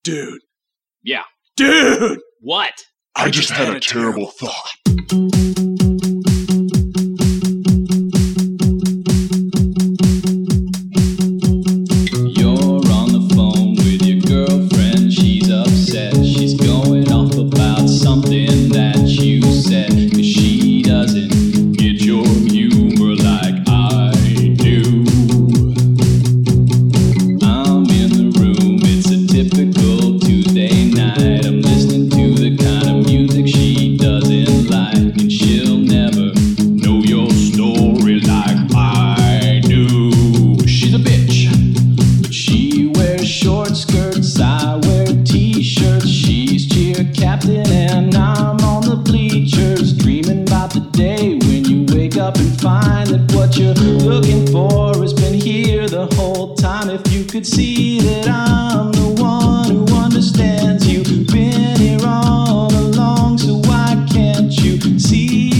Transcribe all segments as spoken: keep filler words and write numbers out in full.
Dude. Yeah. Dude! What? I, I just, just had, had a terrible thought. You're on the phone with your girlfriend. She's upset. She's going off about something that you said. Cause she doesn't get your humor like I do. I'm in the room. It's a typical Tuesday night. I'm listening to the kind of music she doesn't like. And she'll never know your story like I do. She's a bitch. She wears short skirts, I wear t-shirts. She's cheer captain and I'm on the bleachers, dreaming about the day when you wake up and find that what you're looking for has been here the whole time. If you could see that I'm the one who understands you, been here all along, so why can't you see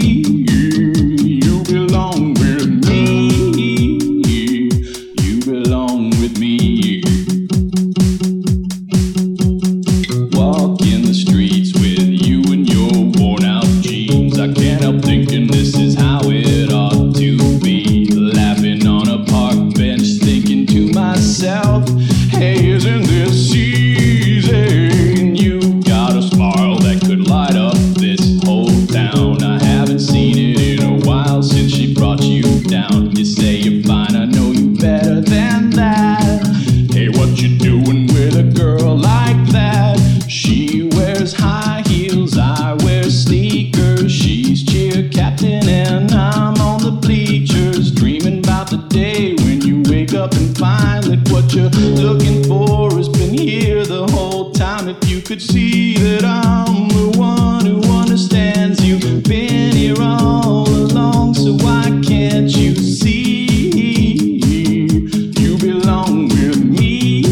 you belong with me? You belong with me. Walk in the streets with you and your worn out jeans. I can't help thinking this is how it ought to be. Laughing on a park bench, thinking to myself, hey, isn't this easy? You got a smile that could light up this whole town. I haven't seen it in a while since she brought you down. You say you're fine, I know you better than that. Hey, what you doing with a girl like that? She wears high heels, I wear sneakers. She's cheer captain and I'm on the bleachers, dreaming about the day when you wake up and find that what you're looking for has been here the whole time. If you could see that I'm the one who understands you, been here all along, so why can't you see you belong with me?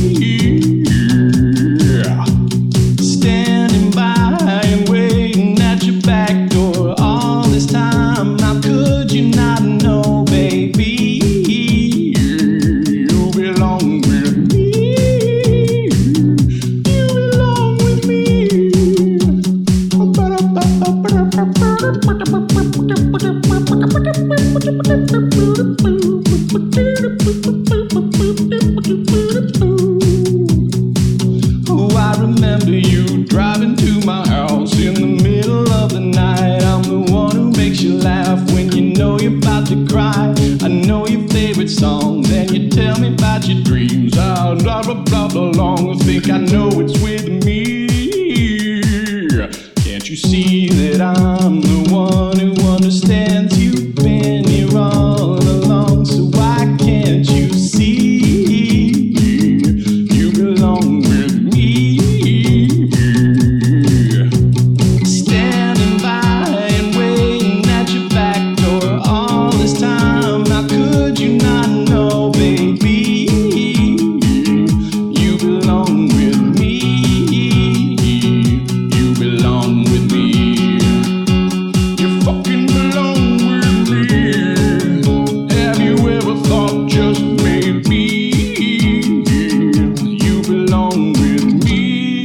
Standing by and waiting at your back door all this time. How could you not know, baby? You belong with me. You belong with me. Oh, I remember you driving to my house in the middle of the night. I'm the one who makes you laugh when you know you're about to cry. I know your favorite songs and you tell me about your dreams. I'll blah blah blah blah long. I think I know it's with me. Can't you see that I'm the one who understands you? Been here all along, so why can't you see you belong with me? Standing by and waiting at your back door all this time. How could you not know, baby? You belong with me. You belong with me. You fucking belong with me. Have you ever thought just maybe you belong with me?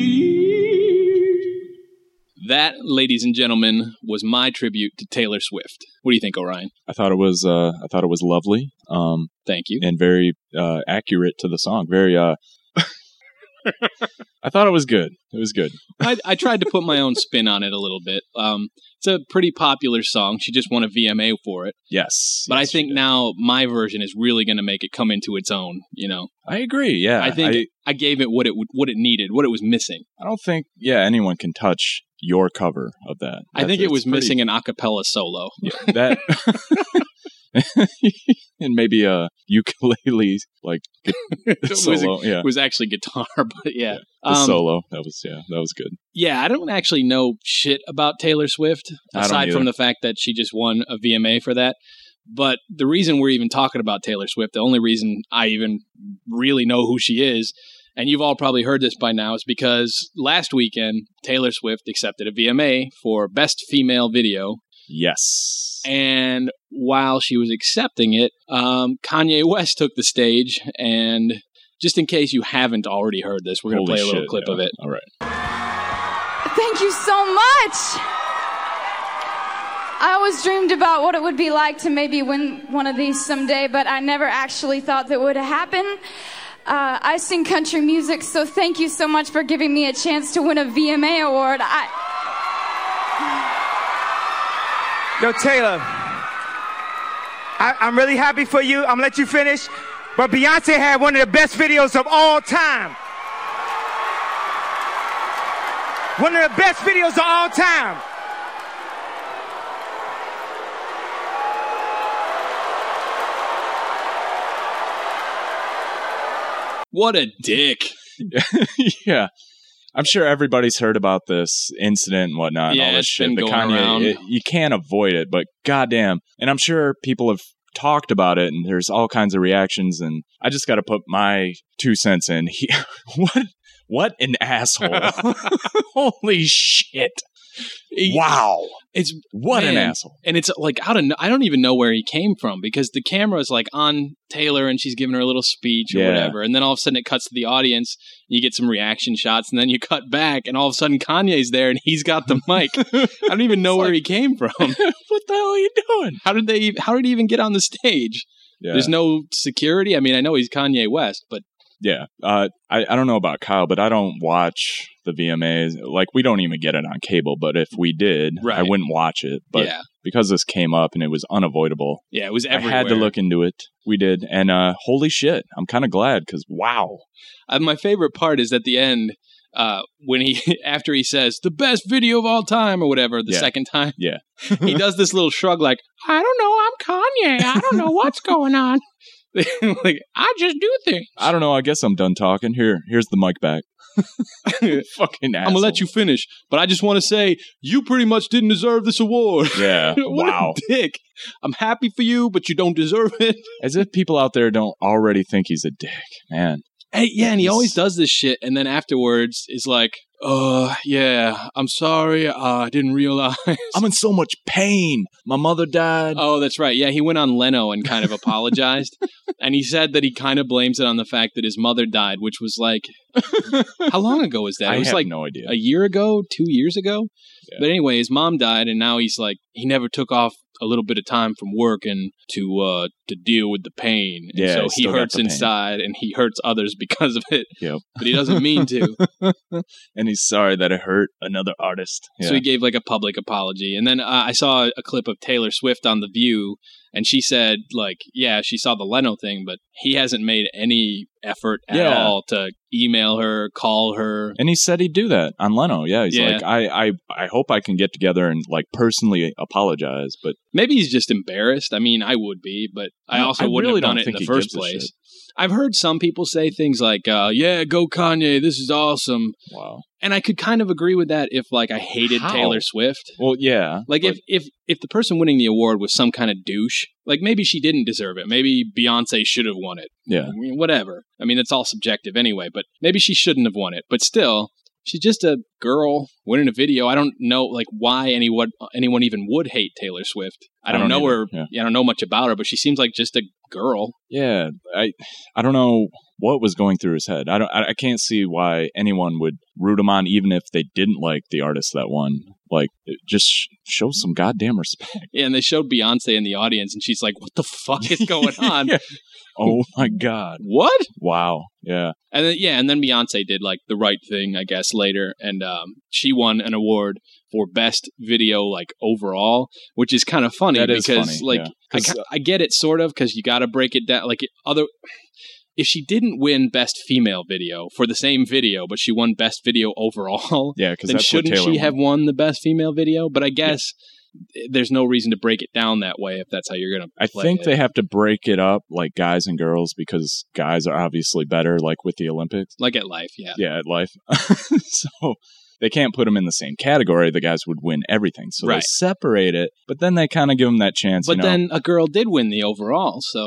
That, ladies and gentlemen, was my tribute to Taylor Swift. What do you think, Orion? I thought it was, uh, I thought it was lovely. Um, Thank you. and very, uh, accurate to the song. Very, uh, I thought it was good. It was good. I, I tried to put my own spin on it a little bit. Um, it's a pretty popular song. She just won a V M A for it. Yes. But yes, I think she did. now my version is really going to make it come into its own, you know. I agree. Yeah. I think I, I gave it what it would, what it needed, what it was missing. I don't think, yeah, anyone can touch your cover of that. I think That's- it was it's pretty- missing an a cappella solo. Yeah, that and maybe a ukulele like It was- solo. Yeah, It was actually guitar, but yeah. the Um, solo. That was yeah, that was good. Yeah, I don't actually know shit about Taylor Swift, I don't aside from either. the fact that she just won a V M A for that. But the reason we're even talking about Taylor Swift, the only reason I even really know who she is, and you've all probably heard this by now, is because last weekend, Taylor Swift accepted a V M A for Best Female Video. Yes. And while she was accepting it, um, Kanye West took the stage and just in case you haven't already heard this, we're going to play a little shit, clip yeah. of it. All right. Thank you so much. I always dreamed about what it would be like to maybe win one of these someday, but I never actually thought that would happen. Uh, I sing country music, so thank you so much for giving me a chance to win a V M A award. I... Yo, Taylor, I, I'm really happy for you. I'm gonna let you finish. But Beyonce had one of the best videos of all time. One of the best videos of all time. What a dick. Yeah. I'm sure everybody's heard about this incident and whatnot and Yeah, all this it's shit. been The going Kanye, around. it- you can't avoid it, but goddamn. And I'm sure people have talked about it and there's all kinds of reactions, and I just got to put my two cents in. He, what what an asshole. Holy shit. Wow. It's What man, an asshole. And it's like out of no- I don't even know where he came from, because the camera is like on Taylor and she's giving her a little speech or Yeah. whatever, and then all of a sudden it cuts to the audience, you get some reaction shots, and then you cut back and all of a sudden Kanye's there and he's got the mic. I don't even know It's where like- he came from. What the hell are you doing? How did they ev- how did he even get on the stage? Yeah. There's no security. I mean, I know he's Kanye West, but Yeah. Uh, I, I don't know about Kyle, but I don't watch the V M As. Like, we don't even get it on cable, but if we did, I Right. wouldn't watch it. But yeah. because this came up and it was unavoidable, Yeah, it was everywhere. I had to look into it. We did. And uh, holy shit, I'm kind of glad because wow. Uh, my favorite part is at the end, uh, when he, after he says, the best video of all time or whatever, the Yeah. second time, Yeah. he does this little shrug like, I don't know, I'm Kanye. I don't know what's going on. Like, I just do things. I don't know. I guess I'm done talking. Here, here's the mic back. Fucking asshole. I'm going to let you finish, but I just want to say, you pretty much didn't deserve this award. Yeah. What Wow. a dick. I'm happy for you, but you don't deserve it. As if people out there don't already think he's a dick, man. Hey, yeah, and he He's- always does this shit, and then afterwards is like, uh, yeah, I'm sorry, uh, I didn't realize. I'm in so much pain. My mother died. Oh, that's right. Yeah, he went on Leno and kind of apologized. And he said that he kind of blames it on the fact that his mother died, which was like, how long ago was that? I It was have like no idea. a year ago, two years ago. Yeah. But anyway, his mom died, and now he's like, he never took off a little bit of time from work and to uh to deal with the pain. And Yeah, so he's he still got hurts the pain. inside, and he hurts others because of it. Yep. But he doesn't mean to. And he's sorry that it hurt another artist. Yeah. So he gave like a public apology. And then uh, I saw a clip of Taylor Swift on The View, and she said, like, yeah, she saw the Leno thing, but he hasn't made any effort at Yeah. all to email her, call her. And he said he'd do that on Leno. Yeah, he's Yeah. like, I, I, I hope I can get together and like personally apologize. But Maybe he's just embarrassed. I mean, I would be, but I No, also I wouldn't really have done don't it in think the he first gives a place. shit. I've heard some people say things like, uh, yeah, go Kanye, this is awesome. wow. And I could kind of agree with that if, like, I hated How? Taylor Swift. Well, yeah. Like, but- if, if if the person winning the award was some kind of douche, like, maybe she didn't deserve it. Maybe Beyonce should have won it. yeah. I mean, whatever. I mean, it's all subjective anyway, but maybe she shouldn't have won it. But still, she's just a girl winning a video. I don't know, like, why anyone anyone even would hate Taylor Swift. I I don't, don't know either, her. yeah. Yeah, I don't know much about her, but she seems like just a girl. Yeah, I I don't know what was going through his head. I don't. I, I can't see why anyone would root him on, even if they didn't like the artist that won. Like, it just sh- show some goddamn respect. Yeah, and they showed Beyonce in the audience, and she's like, "What the fuck is going on? Yeah. Oh my god! What?" Wow. Yeah. And then yeah, and then Beyonce did like the right thing, I guess, later, and um, she won an award for best video, like overall, which is kind of funny That is because, funny, like, yeah. I, 'Cause, ki- I get it sort of because you got to break it down. Like other, if she didn't win best female video for the same video, but she won best video overall, Yeah, because then that's what shouldn't Taylor she have won. won the best female video? But I guess there's no reason to break it down that way if that's how you're gonna. I play think it. they have to break it up like guys and girls because guys are obviously better, like with the Olympics. like at life, yeah. Yeah, at life. So they can't put them in the same category. The guys would win everything. So they Right. separate it, but then they kind of give them that chance. But you know? then a girl did win the overall, so yeah,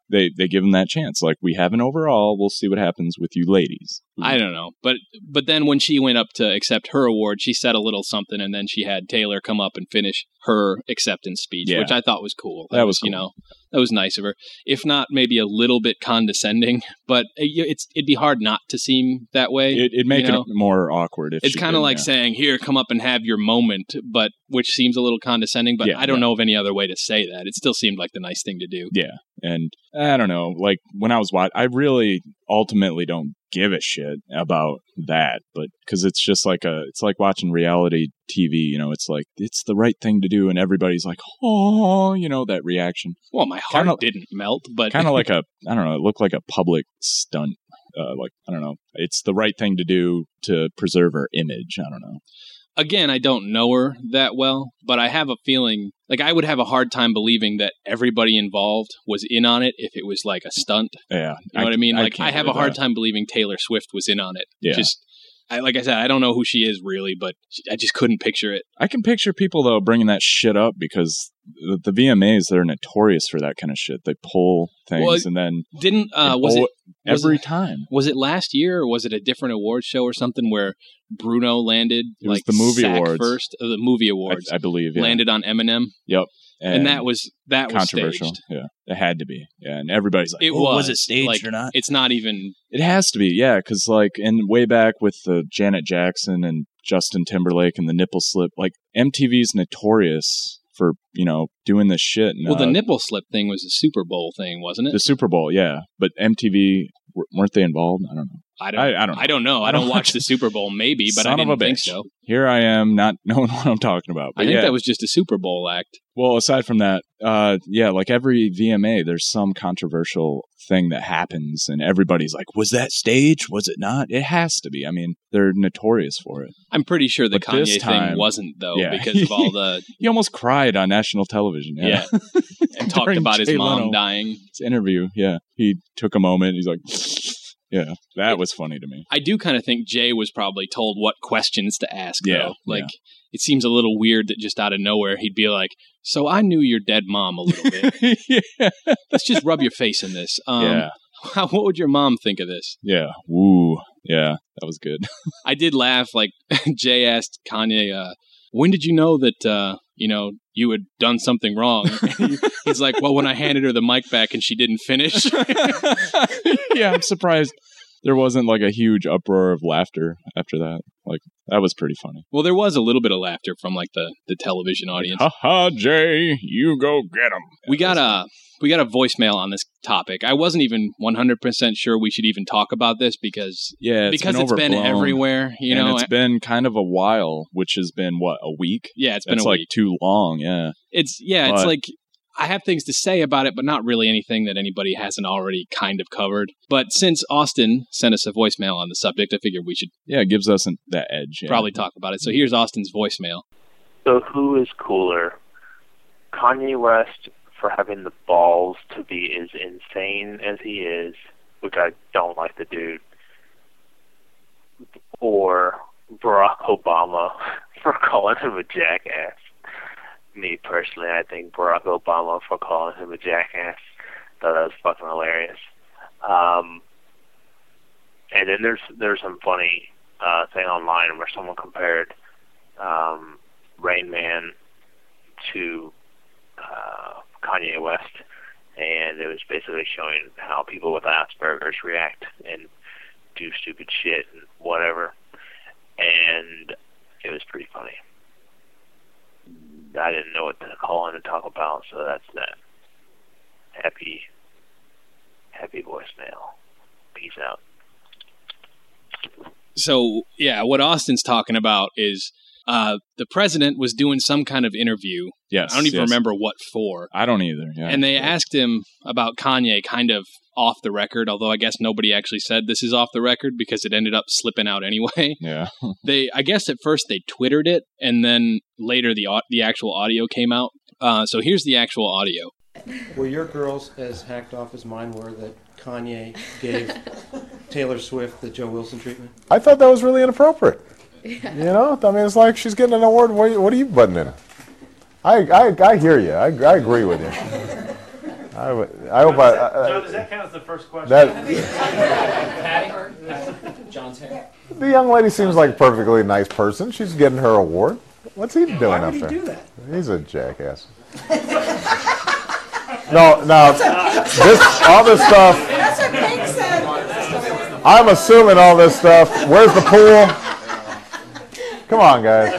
they they give them that chance. Like, we have an overall. We'll see what happens with you ladies. I don't know, but but then when she went up to accept her award, she said a little something, and then she had Taylor come up and finish her acceptance speech, Yeah. which I thought was cool. That was you cool. know, that was nice of her. If not, maybe a little bit condescending, but it- it's it'd be hard not to seem that way. It, it'd make you know? it more awkward if It's she kind of did, like yeah. saying, "Here, come up and have your moment," but which seems a little condescending. But Yeah, I don't yeah. know of any other way to say that. It still seemed like the nice thing to do. Yeah, and I don't know. Like, when I was watching, I really ultimately don't give a shit about that, but because it's just like a, it's like watching reality T V. You know, it's like it's the right thing to do, and everybody's like, oh, you know, that reaction. Well, my heart Kinda- didn't melt, but Kind of like a, I don't know. It looked like a public stunt. Uh, like, I don't know. It's the right thing to do to preserve her image. I don't know. again, I don't know her that well, but I have a feeling like I would have a hard time believing that everybody involved was in on it if it was like a stunt. Yeah, You know what I mean? Like I, can't have a believe hard that. time believing Taylor Swift was in on it. Yeah. Just I, like I said, I don't know who she is really, but she, I just couldn't picture it. I can picture people though bringing that shit up because the, the V M As, they're notorious for that kind of shit. They pull things Well, and then Didn't uh, they was pull it was every it- time. Was it last year or was it a different award show or something where Bruno landed It was like the movie sack awards. first? Uh, the movie awards I, I believe yeah. landed on Eminem, Yep, and, that was that was controversial. staged. Yeah, it had to be. Yeah, and everybody's like, It oh, was was it staged like, or not? It's not even. It has to be, yeah, because like in way back with the Janet Jackson and Justin Timberlake and the nipple slip, like M T V's notorious for you know doing this shit. And, Well, the uh, nipple slip thing was a Super Bowl thing, wasn't it? the Super Bowl, yeah, but M T V w- weren't they involved? I don't know. I don't. I, I don't. Know. I don't know. I I don't don't watch watch- the Super Bowl, maybe, but Son I of didn't a think bitch. so. Here I am, not knowing what I'm talking about. But I think yeah. that was just a Super Bowl act. Well, aside from that, uh, yeah, like every V M A, there's some controversial thing that happens, and everybody's like, "Was that staged? Was it not?" It has to be. I mean, they're notorious for it. I'm pretty sure the But this Kanye time- thing wasn't though, Yeah. because of all the He almost cried on national television. yeah, Yeah, and talked During about his Jay mom Leno. dying. His interview. Yeah, he took a moment. He's like, "Yeah, that was funny to me." I do kind of think Jay was probably told what questions to ask. Yeah, though. like yeah. it seems a little weird that just out of nowhere he'd be like, "So I knew your dead mom a little bit. yeah, Let's just rub your face in this." Um, yeah, How, what would your mom think of this? yeah. Woo, yeah, that was good. I did laugh. Like Jay asked Kanye, uh, "When did you know that uh, you know you had done something wrong?" He- he's like, "Well, when I handed her the mic back and she didn't finish." Yeah, I'm surprised there wasn't like a huge uproar of laughter after that. Like that was pretty funny. Well, there was a little bit of laughter from like the, the television audience. Ha ha, Jay, you go get him. We got a we got a voicemail on this topic. I wasn't even one hundred percent sure we should even talk about this because yeah, it's because been it's been overblown. everywhere. You And know, it's been kind of a while, which has been what a week. yeah, it's been It's a like week. too long. Yeah, It's yeah, it's but- like I have things to say about it, but not really anything that anybody hasn't already kind of covered. But since Austin sent us a voicemail on the subject, I figured we should yeah, it gives us an, that edge. Yeah. probably talk about it. So here's Austin's voicemail. So who is cooler, Kanye West for having the balls to be as insane as he is, which I don't like the dude, or Barack Obama for calling him a jackass? Me personally, I think Barack Obama for calling him a jackass. Thought that was fucking hilarious. Um, and then there's there's some funny uh, thing online where someone compared um, Rain Man to uh, Kanye West, and it was basically showing how people with Asperger's react and do stupid shit and whatever, and it was pretty funny. I didn't know what to call in and talk about, so that's that. Happy, happy voicemail. Peace out. So yeah, what Austin's talking about is uh, the president was doing some kind of interview. Yes, I don't even yes. remember what for. I don't either. Yeah. And they asked him about Kanye kind of off the record, although I guess nobody actually said this is off the record because it ended up slipping out anyway. Yeah. They, I guess at first they Twittered it, and then later the au- the actual audio came out. Uh, so here's the actual audio. Were your girls as hacked off as mine were that Kanye gave Taylor Swift the Joe Wilson treatment? I thought that was really inappropriate. You know, I mean, it's like she's getting an award. What, what are you butting in? I, I, I hear you. I, I agree with you. I, w- I hope I. I John, does that count as the first question? That, Patty? John's hair? the young lady seems like a perfectly nice person. She's getting her award. What's he doing Why up would he there? do that? He's a jackass. no, no. This, all this stuff. That's what Pink said. I'm assuming all this stuff. Where's the pool? Come on, guys.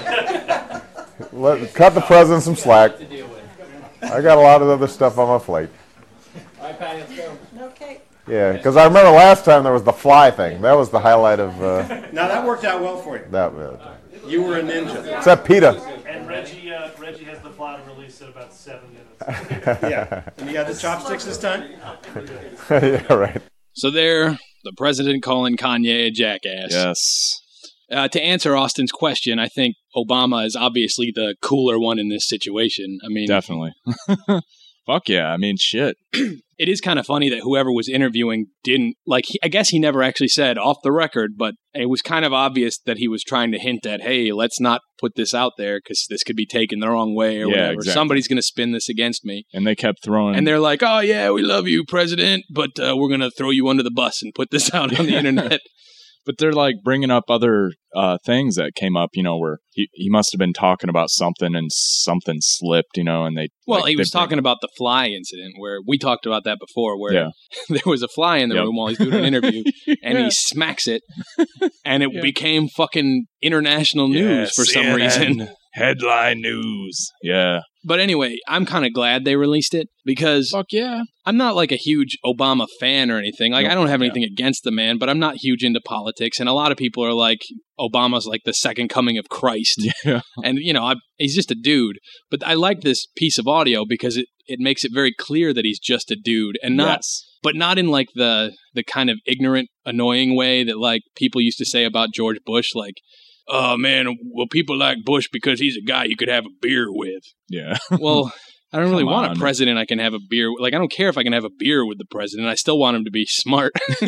Let, cut the president some slack. I got a lot of other stuff on my plate. All right, Patty, let's go. Okay. Yeah, because I remember last time there was the fly thing. That was the highlight of uh, Now that worked out well for you. that. Uh, You were a ninja. except PETA. And Reggie, uh, Reggie has the fly to release in about seven minutes. Yeah. And you got the chopsticks this time? Yeah, right. So there, the president calling Kanye a jackass. Yes. Uh, to answer Austin's question, I think Obama is obviously the cooler one in this situation. I mean, Definitely. Fuck yeah. I mean, shit. it is kind of funny that whoever was interviewing didn't, like, he, I guess he never actually said off the record, but it was kind of obvious that he was trying to hint at, hey, let's not put this out there because this could be taken the wrong way or Yeah, whatever. exactly. Somebody's going to spin this against me. And they kept throwing. And they're like, oh, yeah, we love you, President, but uh, we're going to throw you under the bus and put this out on the internet. But they're like bringing up other uh, things that came up, you know, where he, he must have been talking about something and something slipped, you know, and they. Well, like, he was they bring- talking about the fly incident where we talked about that before, where Yeah. there was a fly in the Yep. room while he's doing an interview and Yeah. he smacks it and it Yeah. became fucking international news Yeah, for some C N N reason. Headline news. Yeah. But anyway, I'm kind of glad they released it because Fuck yeah. I'm not like a huge Obama fan or anything. Like, Nope. I don't have Yeah. anything against the man, but I'm not huge into politics. And a lot of people are like, Obama's like the second coming of Christ. Yeah. And, you know, I, he's just a dude. But I like this piece of audio because it, it makes it very clear that he's just a dude and not, Yes. but not in like the, the kind of ignorant, annoying way that like people used to say about George Bush. Like, oh man, well, people like Bush because he's a guy you could have a beer with. Yeah. Well, I don't really Come want on. a president I can have a beer with. Like, I don't care if I can have a beer with the president. I still want him to be smart.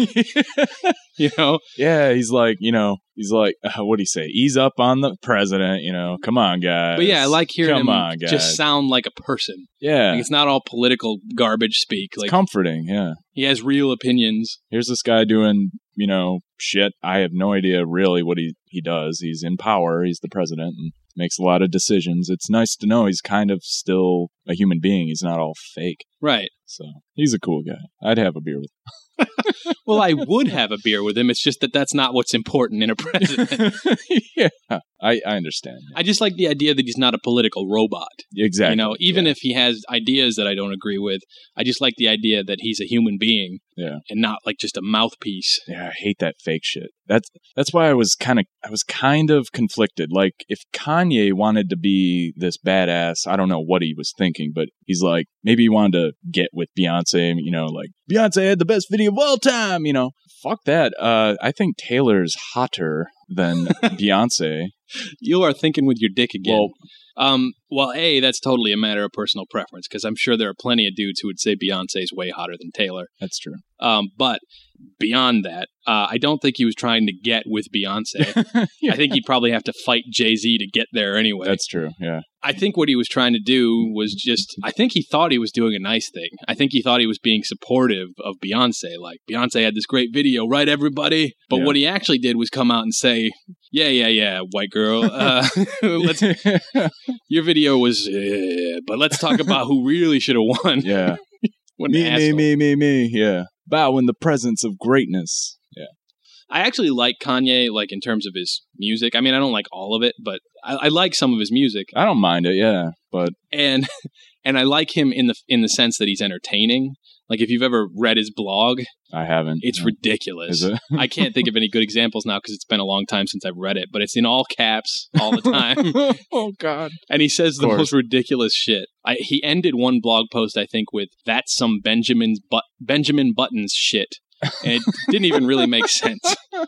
You know? Yeah. He's like, you know, he's like, uh, what do you say? Ease up on the president, you know. Come on, guys. But yeah, I like hearing Come him on, guys. just sound like a person. Yeah. Like, it's not all political garbage speak. It's Like, comforting. Yeah. he has real opinions. Here's this guy doing, you know, shit. I have no idea really what he, he does. He's in power. He's the president and makes a lot of decisions. It's nice to know he's kind of still a human being. He's not all fake. Right. So he's a cool guy. I'd have a beer with Well, I would have a beer with him. It's just that that's not what's important in a president. him. Yeah. I, I understand. I just like the idea that he's not a political robot. Exactly. You know, even yeah. if he has ideas that I don't agree with, I just like the idea that he's a human being Yeah. and not like just a mouthpiece. Yeah, I hate that fake shit. That's that's why I was kind of I was kind of conflicted. Like if Kanye wanted to be this badass, I don't know what he was thinking, but he's like maybe he wanted to get with Beyonce, you know, like Beyonce had the best video of all time, you know. Fuck that. Uh I think Taylor's hotter than Beyonce. You are thinking with your dick again. Well, Um, well, A, that's totally a matter of personal preference because I'm sure there are plenty of dudes who would say Beyonce's way hotter than Taylor. that's true. Um, but beyond that, uh, I don't think he was trying to get with Beyonce. Yeah. I think he'd probably have to fight Jay-Z to get there anyway. That's true. Yeah. I think what he was trying to do was just, I think he thought he was doing a nice thing. I think he thought he was being supportive of Beyonce. Like, Beyonce had this great video, right, everybody? But Yeah. what he actually did was come out and say, yeah, yeah, yeah, white girl, uh, let's, your video was, uh, but let's talk about who really should have won. Yeah. What an me, me, asshole. me, me, me. Yeah. Bow in the presence of greatness. Yeah. I actually like Kanye, like, in terms of his music. I mean, I don't like all of it, but I, I like some of his music. I don't mind it. Yeah. But and and I like him in the in the sense that he's entertaining. Like if you've ever read his blog, I haven't. it's no. ridiculous. Is it? I can't think of any good examples now because it's been a long time since I've read it, but it's in all caps all the time. Oh God. And he says the course. most ridiculous shit. I, he ended one blog post, I think, with "That's some Benjamin's but Benjamin Buttons shit," and it didn't even really make sense.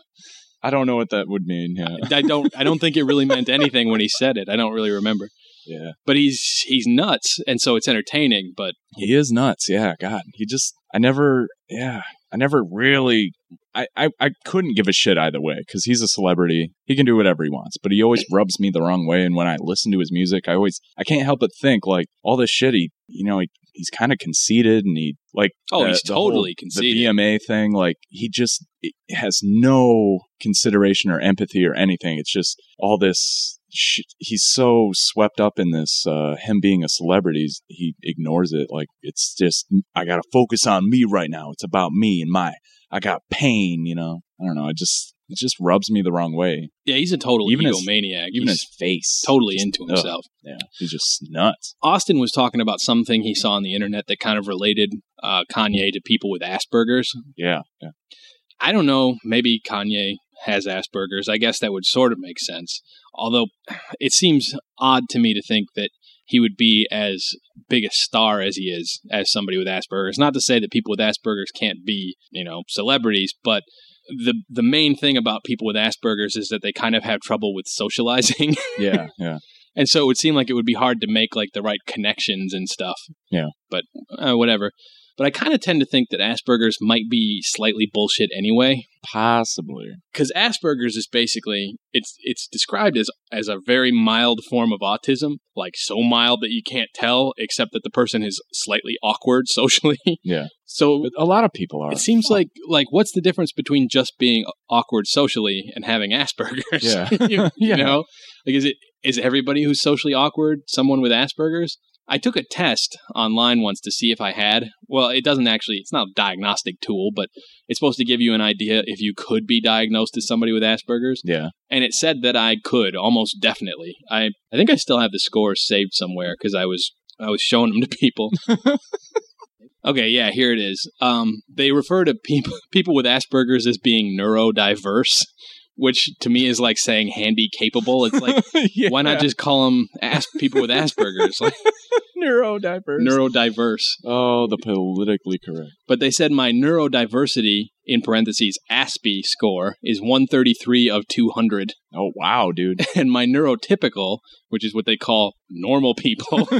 I don't know what that would mean. Yeah. I don't. I don't think it really meant anything when he said it. I don't really remember. Yeah. But he's he's nuts, and so it's entertaining. But He is nuts. Yeah. God. He just, I never, yeah. I never really, I, I, I couldn't give a shit either way because he's a celebrity. He can do whatever he wants, but he always rubs me the wrong way. And when I listen to his music, I always, I can't help but think like all this shit he, you know, he, he's kind of conceited, and he like Oh, the- he's the whole- totally the conceited. V M A thing. Like he just has no consideration or empathy or anything. It's just all this. Sh- he's so swept up in this. Uh, him being a celebrity, he's- he ignores it. Like it's just I got to focus on me right now. It's about me and my. I got pain. You know. I don't know. It just it just rubs me the wrong way. Yeah, he's a total Even his- egomaniac. Even He's his face, totally just- into ugh. himself. Yeah, he's just nuts. Austin was talking about something he saw on the internet that kind of related uh, Kanye to people with Asperger's. Yeah, yeah. I don't know. Maybe Kanye has Asperger's. I guess that would sort of make sense. Although it seems odd to me to think that he would be as big a star as he is as somebody with Asperger's. Not to say that people with Asperger's can't be, you know, celebrities, but the the main thing about people with Asperger's is that they kind of have trouble with socializing. Yeah, yeah. And so it would seem like it would be hard to make like the right connections and stuff. Yeah. But uh, whatever. But I kind of tend to think that Asperger's might be slightly bullshit anyway. Possibly. Because Asperger's is basically, it's it's described as, as a very mild form of autism. Like so mild that you can't tell, except that the person is slightly awkward socially. Yeah. So But a lot of people are. it seems like, like what's the difference between just being awkward socially and having Asperger's? Yeah. you, Yeah. you know? Like, is it is everybody who's socially awkward someone with Asperger's? I took a test online once to see if I had. Well, it doesn't actually, it's not a diagnostic tool, but it's supposed to give you an idea if you could be diagnosed as somebody with Asperger's. Yeah. And it said that I could, almost definitely. I, I think I still have the scores saved somewhere because I was I was showing them to people. Okay, yeah, here it is. Um, they refer to people people with Asperger's as being neurodiverse, which to me is like saying handy capable. It's like, Yeah. why not just call them as- people with Asperger's? Like, neurodiverse? neurodiverse. Oh, the politically correct. But they said my neurodiversity, in parentheses, A S P E score, is one thirty-three of two hundred. Oh, wow, dude. And my neurotypical, which is what they call normal people,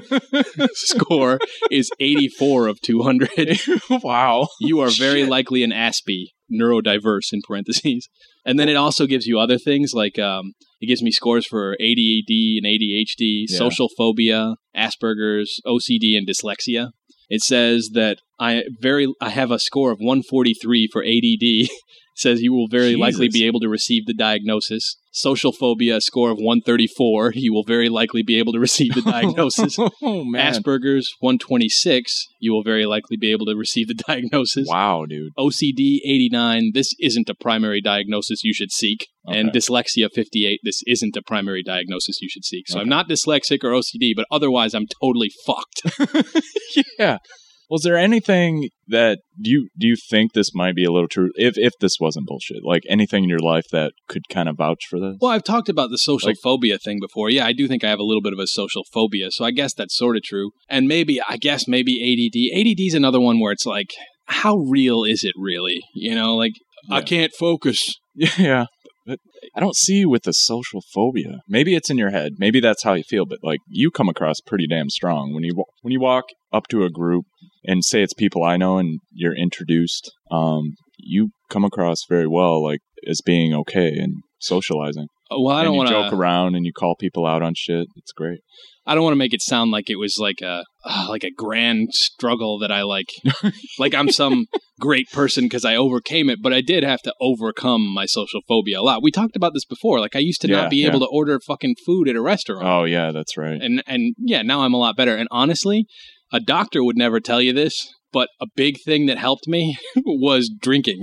score is eighty-four of two hundred. Wow. You are very Shit. likely an A S P E, neurodiverse in parentheses. And then it also gives you other things like um, it gives me scores for A D A D and A D H D, Yeah. social phobia, Asperger's, O C D, and dyslexia. It says that I very I have a score of one forty-three for A D D. It says you will very Jesus. likely be able to receive the diagnosis. Social phobia, a score of one thirty-four. You will very likely be able to receive the diagnosis. Oh, man. Asperger's, one twenty-six. You will very likely be able to receive the diagnosis. Wow, dude. O C D, eighty-nine. This isn't a primary diagnosis you should seek. And Okay. dyslexia, fifty-eight. This isn't a primary diagnosis you should seek. So I'm Okay. not dyslexic or O C D, but otherwise I'm totally fucked. Yeah. Was there anything that do you do you think this might be a little true? If if this wasn't bullshit, like anything in your life that could kind of vouch for this? Well, I've talked about the social Like- phobia thing before. Yeah, I do think I have a little bit of a social phobia, so I guess that's sort of true. And maybe, I guess maybe A D D. A D D is another one where it's like, how real is it really? You know, like, I Yeah. can't focus. Yeah. But I don't see you with the social phobia. Maybe it's in your head. Maybe that's how you feel. But like, you come across pretty damn strong when you wa- when you walk up to a group and say it's people I know and you're introduced. Um, you come across very well, like as being okay and socializing. Well, I and don't you want joke to. around and you call people out on shit. It's great. I don't want to make it sound like it was like a uh, like a grand struggle that I like, like I'm some great person because I overcame it. But I did have to overcome my social phobia a lot. We talked about this before. Like I used to Yeah, not be yeah. able to order fucking food at a restaurant. Oh yeah, that's right. And and yeah, now I'm a lot better. And honestly, a doctor would never tell you this, but a big thing that helped me was drinking.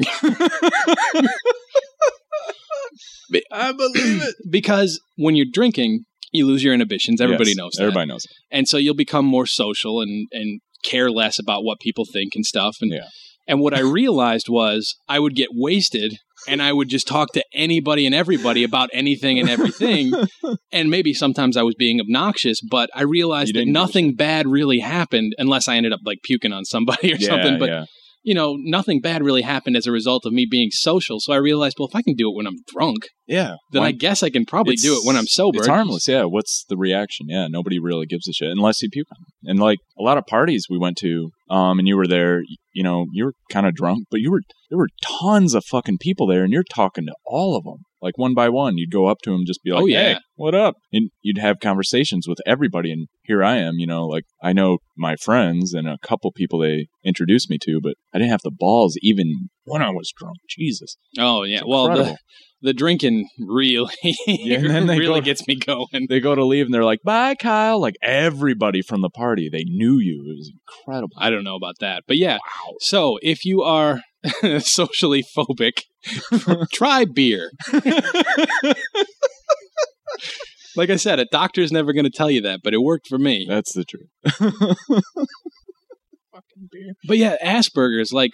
I believe it. Because when you're drinking, you lose your inhibitions. Everybody Yes, knows that. Everybody knows it. And so you'll become more social and, and care less about what people think and stuff. And Yeah. and what I realized was I would get wasted and I would just talk to anybody and everybody about anything and everything. And maybe sometimes I was being obnoxious, but I realized You that didn't give a nothing bad really happened unless I ended up like puking on somebody or Yeah, something. But yeah. you know, nothing bad really happened as a result of me being social. So I realized, well, if I can do it when I'm drunk, Yeah. then Why- I guess I can probably do it when I'm sober. It's harmless, yeah. What's the reaction? Yeah, nobody really gives a shit unless you puke on it. And like a lot of parties we went to, um, and you were there, you know, you were kind of drunk, but you were there were tons of fucking people there, and you're talking to all of them. Like one by one, you'd go up to them and just be like, Oh, yeah. hey, what up? And you'd have conversations with everybody. And here I am, you know, like I know my friends and a couple people they introduced me to, but I didn't have the balls even when I was drunk. Jesus. Oh, yeah. It's Well, the, incredible. the drinking really, Yeah, and then they really go- gets me going. They go to leave and they're like, bye, Kyle. Like everybody from the party, they knew you. It was incredible. I don't know about that. But yeah, so if you are socially phobic, try beer. Like I said, a doctor's never going to tell you that, but it worked for me. That's the truth. Fucking beer. But yeah, Asperger's, like,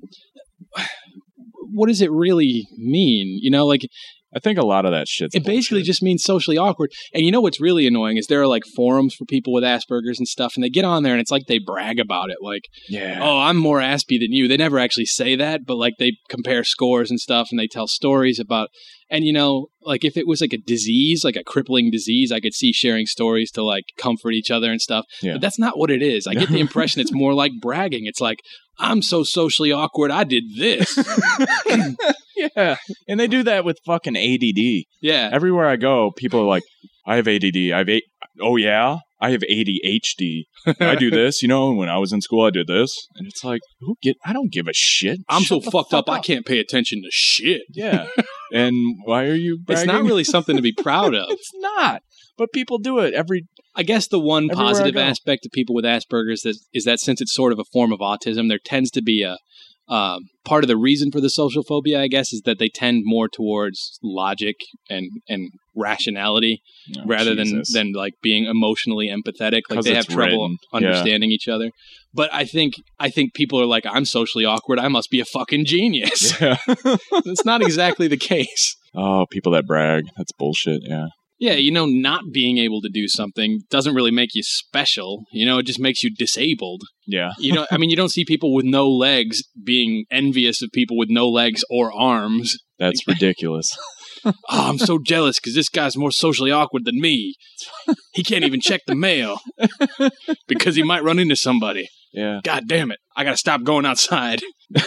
what does it really mean? You know, like, I think a lot of that shit's it basically just means socially awkward. And you know what's really annoying is there are like forums for people with Asperger's and stuff, and they get on there and it's like they brag about it. Like, yeah. oh, I'm more Aspie than you. They never actually say that, but like they compare scores and stuff, and they tell stories about. And you know, like if it was like a disease, like a crippling disease, I could see sharing stories to like comfort each other and stuff. Yeah. But that's not what it is. I get the impression it's more like bragging. It's like, I'm so socially awkward, I did this. Yeah. And they do that with fucking A D D. Yeah. Everywhere I go, people are like, I have A D D. I have a- Oh, yeah? I have A D H D. I do this, you know, when I was in school, I did this. And it's like, who get? I don't give a shit. I'm Shut so the fucked fuck up, I can't pay attention to shit. Yeah. And why are you bragging? It's not really something to be proud of. It's not. But people do it every. I guess the one Everywhere I positive go. aspect of people with Asperger's is, is that since it's sort of a form of autism, there tends to be a um, part of the reason for the social phobia, I guess, is that they tend more towards logic and, and rationality Oh, rather Jesus. than, than like being emotionally empathetic. Like 'Cause they have it's trouble written. Yeah. understanding each other. But I think I think people are like, I'm socially awkward. I must be a fucking genius. Yeah. That's not exactly the case. Oh, people that brag. That's bullshit. Yeah. Yeah, you know, not being able to do something doesn't really make you special. You know, it just makes you disabled. Yeah. You know, I mean, you don't see people with no legs being envious of people with no legs or arms. That's ridiculous. Oh, I'm so jealous because this guy's more socially awkward than me. He can't even check the mail because he might run into somebody. Yeah. God damn it. I got to stop going outside.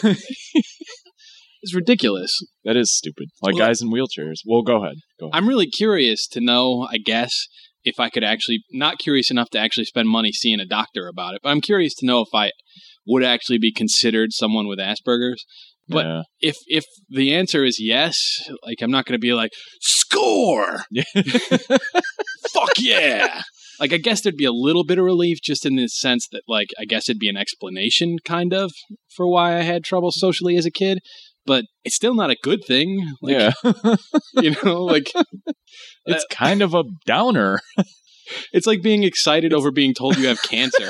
It's ridiculous. That is stupid. Like Well, guys in wheelchairs. Well, go ahead. Go ahead. I'm really curious to know, I guess, if I could actually, not curious enough to actually spend money seeing a doctor about it, but I'm curious to know if I would actually be considered someone with Asperger's. But Yeah. if if the answer is yes, like I'm not going to be like, score! Fuck yeah! Like, I guess there'd be a little bit of relief just in the sense that, like, I guess it'd be an explanation, kind of, for why I had trouble socially as a kid. But it's still not a good thing. Like, Yeah. you know, like, It's kind of a downer. it's like being excited over being told you have cancer.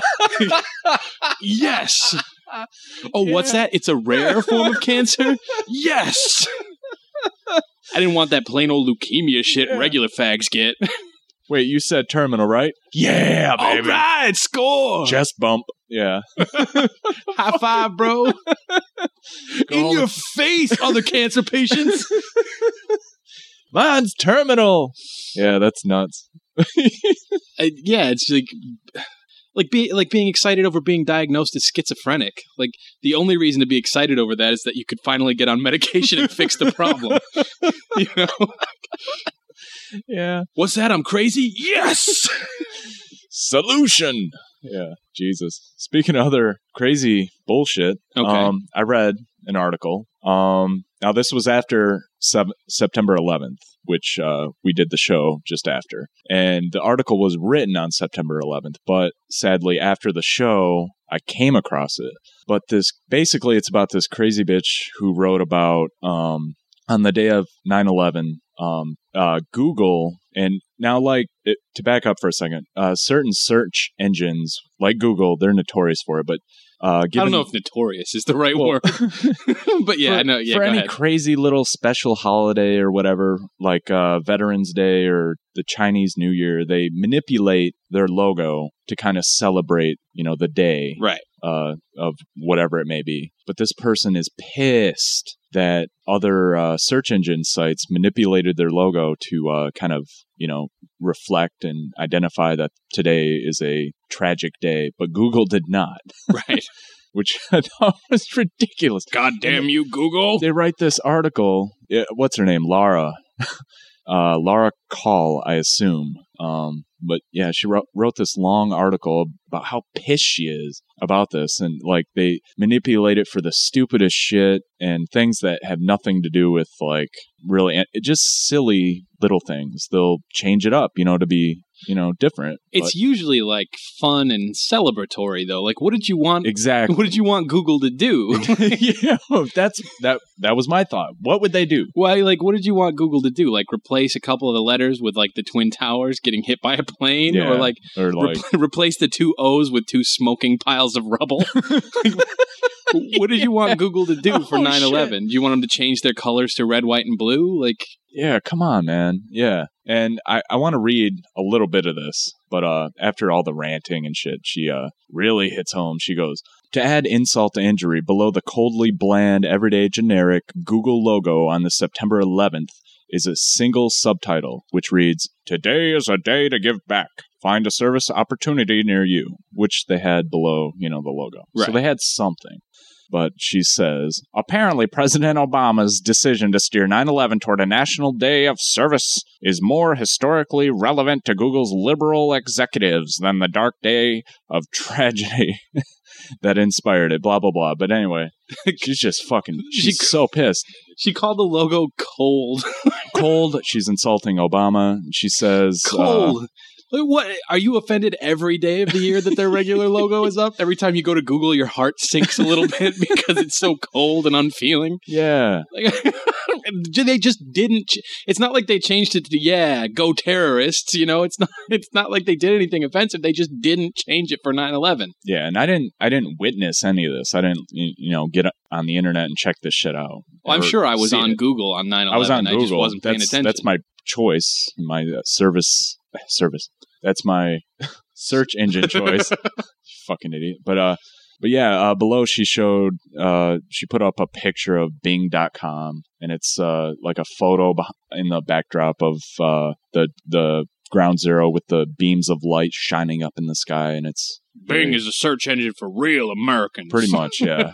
Yes! Oh, what's that? It's a rare form of cancer? Yes! I didn't want that plain old leukemia shit regular fags get. Wait, you said terminal, right? Yeah, All baby. right, score! Chest bump. Yeah. High five, bro. In your face, other cancer patients. Mine's terminal. Yeah, that's nuts. Uh, yeah, it's like like being like being excited over being diagnosed as schizophrenic. Like the only reason to be excited over that is that you could finally get on medication and fix the problem. You know? Yeah. What's that? I'm crazy? Yes. Solution. Yeah. Jesus. Speaking of other crazy bullshit, Okay. um, I read an article. Um, now this was after sub- September eleventh, which uh, we did the show just after, and the article was written on September eleventh. But sadly, after the show, I came across it. But this basically, it's about this crazy bitch who wrote about um, on the day of nine eleven. Um, uh, Google, and now like it, to back up for a second, uh, certain search engines like Google, they're notorious for it, but uh, I given, don't know if notorious is the right Well, word, but yeah, for, I know. Yeah, for go any ahead. crazy little special holiday or whatever, like uh, Veterans Day or the Chinese New Year, they manipulate their logo to kind of celebrate, you know, the day, Right. uh, of whatever it may be. But this person is pissed that other uh, search engine sites manipulated their logo to uh, kind of, you know, reflect and identify that today is a tragic day, but Google did not. Right. Which I thought was ridiculous. God damn you, Google. They write this article. What's her name? Laura. Uh, Laura Call, I assume. Um, but yeah, she wrote, wrote this long article about how pissed she is about this. And like they manipulate it for the stupidest shit and things that have nothing to do with like really just silly little things. They'll change it up, you know, to be, you know, different. It's but. usually like fun and celebratory though. Like what did you want? Exactly. What did you want Google to do? Yeah, that's that that was my thought. What would they do? Why, like what did you want Google to do? Like replace a couple of the letters with like the Twin Towers getting hit by a plane, yeah, or like, or like re- replace the two O's with two smoking piles of rubble? Like, what did you want Google to do oh, for nine eleven? Do you want them to change their colors to red, white, and blue? Like, yeah, come on, man. Yeah. And I, I want to read a little bit of this, but uh, after all the ranting and shit, she uh, really hits home. She goes, to add insult to injury, below the coldly bland, everyday, generic Google logo on the September eleventh is a single subtitle, which reads, "Today is a day to give back. Find a service opportunity near you," which they had below, you know, the logo. Right. So they had something. But she says, apparently President Obama's decision to steer nine eleven toward a national day of service is more historically relevant to Google's liberal executives than the dark day of tragedy that inspired it, blah, blah, blah. But anyway, she's just fucking, she's she, so pissed. She called the logo cold. Cold. She's insulting Obama. She says... Cold. Uh, What are you offended every day of the year that their regular logo is up? Every time you go to Google, your heart sinks a little bit because it's so cold and unfeeling. Yeah, like, they just didn't. Ch- it's not like they changed it to "yeah, go terrorists." You know, it's not. It's not like they did anything offensive. They just didn't change it for nine eleven. Yeah, and I didn't. I didn't witness any of this. I didn't. You know, get on the internet and check this shit out. Well, I'm sure I was on it. Google on nine eleven. I was on Google. I just wasn't paying that's, attention. That's my choice. My uh, service. Service. That's my search engine choice. Fucking idiot. But uh, but yeah. Uh, below she showed. Uh, she put up a picture of Bing dot com, and it's uh like a photo in the backdrop of uh the the ground zero with the beams of light shining up in the sky, and it's Bing very, is a search engine for real Americans. Pretty much, yeah.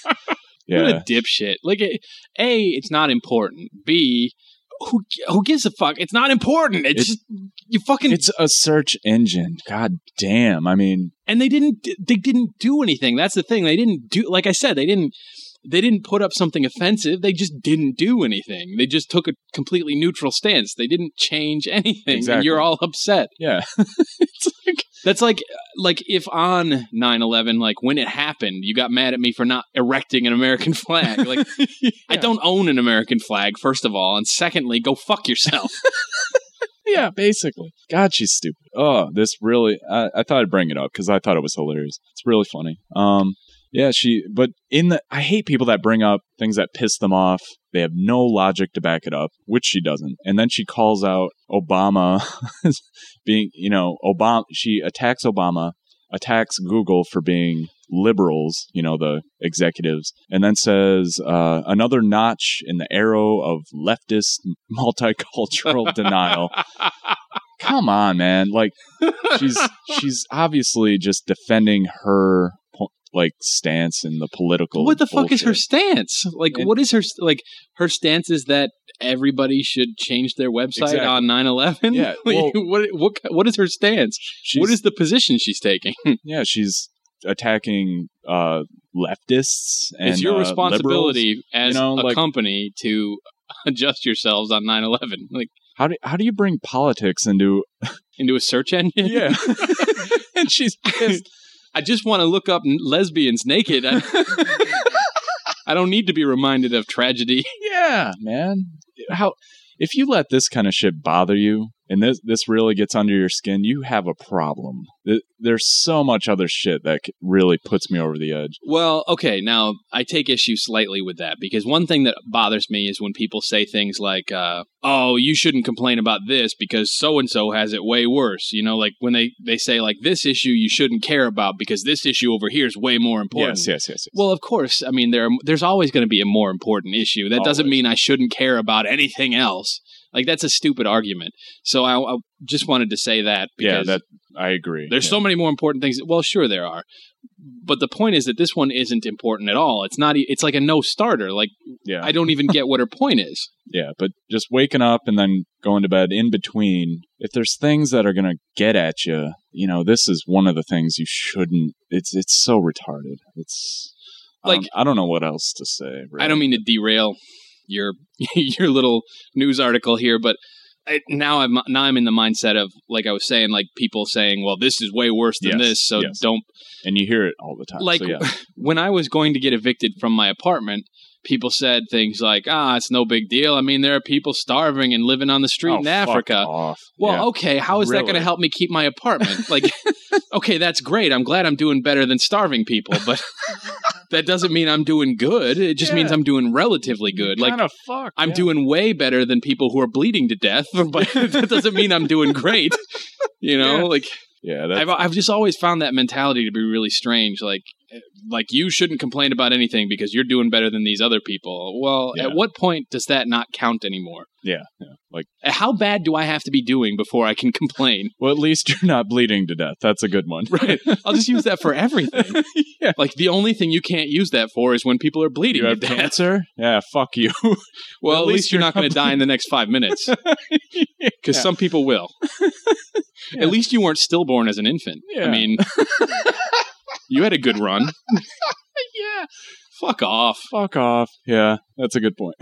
Yeah. What a dipshit. Like, A, it's not important. B, Who who gives a fuck? It's not important. It's, it's just you fucking. It's a search engine. God damn. I mean, and they didn't. They didn't do anything. That's the thing. They didn't do. Like I said, they didn't. They didn't put up something offensive. They just didn't do anything. They just took a completely neutral stance. They didn't change anything. Exactly. And you're all upset. Yeah. It's like that's like like if on nine eleven, like when it happened, you got mad at me for not erecting an American flag. Like yeah. I don't own an American flag, first of all, and secondly, go fuck yourself. Yeah, basically. God, she's stupid. Oh, this really. I, I thought I'd bring it up because I thought it was hilarious. It's really funny. Um. Yeah, she, but in the, I hate people that bring up things that piss them off. They have no logic to back it up, which she doesn't. And then she calls out Obama being, you know, Obama, she attacks Obama, attacks Google for being liberals, you know, the executives, and then says uh, another notch in the arrow of leftist multicultural denial. Come on, man. Like, she's, she's obviously just defending her like stance in the political what the bullshit. Fuck is her stance like and, what is her like her stance is that everybody should change their website exactly. on nine eleven. Yeah, well, what what what is her stance? What is the position she's taking? Yeah, she's attacking uh leftists and it's your uh, responsibility liberals, as you know, a like, company to adjust yourselves on nine eleven. Like how do how do you bring politics into into a search engine? Yeah. And she's pissed. I just want to look up lesbians naked. I, I don't need to be reminded of tragedy. Yeah, man. How if you let this kind of shit bother you, and this this really gets under your skin, you have a problem. There's so much other shit that really puts me over the edge. Well, okay, now I take issue slightly with that, because one thing that bothers me is when people say things like, uh, oh, you shouldn't complain about this because so-and-so has it way worse. You know, like when they, they say, like, this issue you shouldn't care about because this issue over here is way more important. Yes, yes, yes. yes. Well, of course, I mean, there are, there's always going to be a more important issue. That always. Doesn't mean I shouldn't care about anything else. Like, that's a stupid argument. So I, I just wanted to say that because yeah, that I agree. there's yeah. so many more important things. Well, sure there are. But the point is that this one isn't important at all. It's not. It's like a no-starter. Like, yeah. I don't even get what her point is. Yeah, but just waking up and then going to bed in between, if there's things that are going to get at you, you know, this is one of the things you shouldn't. It's it's so retarded. It's like, um, I don't know what else to say. Really. I don't mean to derail your your little news article here, but I, now I'm now I'm in the mindset of, like I was saying, like people saying, well, this is way worse than yes, this, so yes. don't. And you hear it all the time. Like, so yeah. when I was going to get evicted from my apartment, people said things like, ah, it's no big deal. I mean, there are people starving and living on the street oh, in Africa. Fuck off. Well, yeah. okay, how is really? that going to help me keep my apartment? Like, okay, that's great. I'm glad I'm doing better than starving people, but that doesn't mean I'm doing good. It just yeah. means I'm doing relatively good. Like, kind of fuck. I'm yeah. doing way better than people who are bleeding to death, but that doesn't mean I'm doing great. You know, yeah. like, yeah, I've I've just always found that mentality to be really strange. Like, like you shouldn't complain about anything because you're doing better than these other people. Well, yeah. at what point does that not count anymore? Yeah, yeah. Like, how bad do I have to be doing before I can complain? Well, at least you're not bleeding to death. That's a good one. Right. I'll just use that for everything. yeah. Like, the only thing you can't use that for is when people are bleeding you to have death. Cancer? Yeah, fuck you. Well, well, at, least, least you're not going to die in the next five minutes. Because yeah. some people will. Yeah. At least you weren't stillborn as an infant. Yeah. I mean, you had a good run. yeah. Fuck off. Fuck off. Yeah, that's a good point.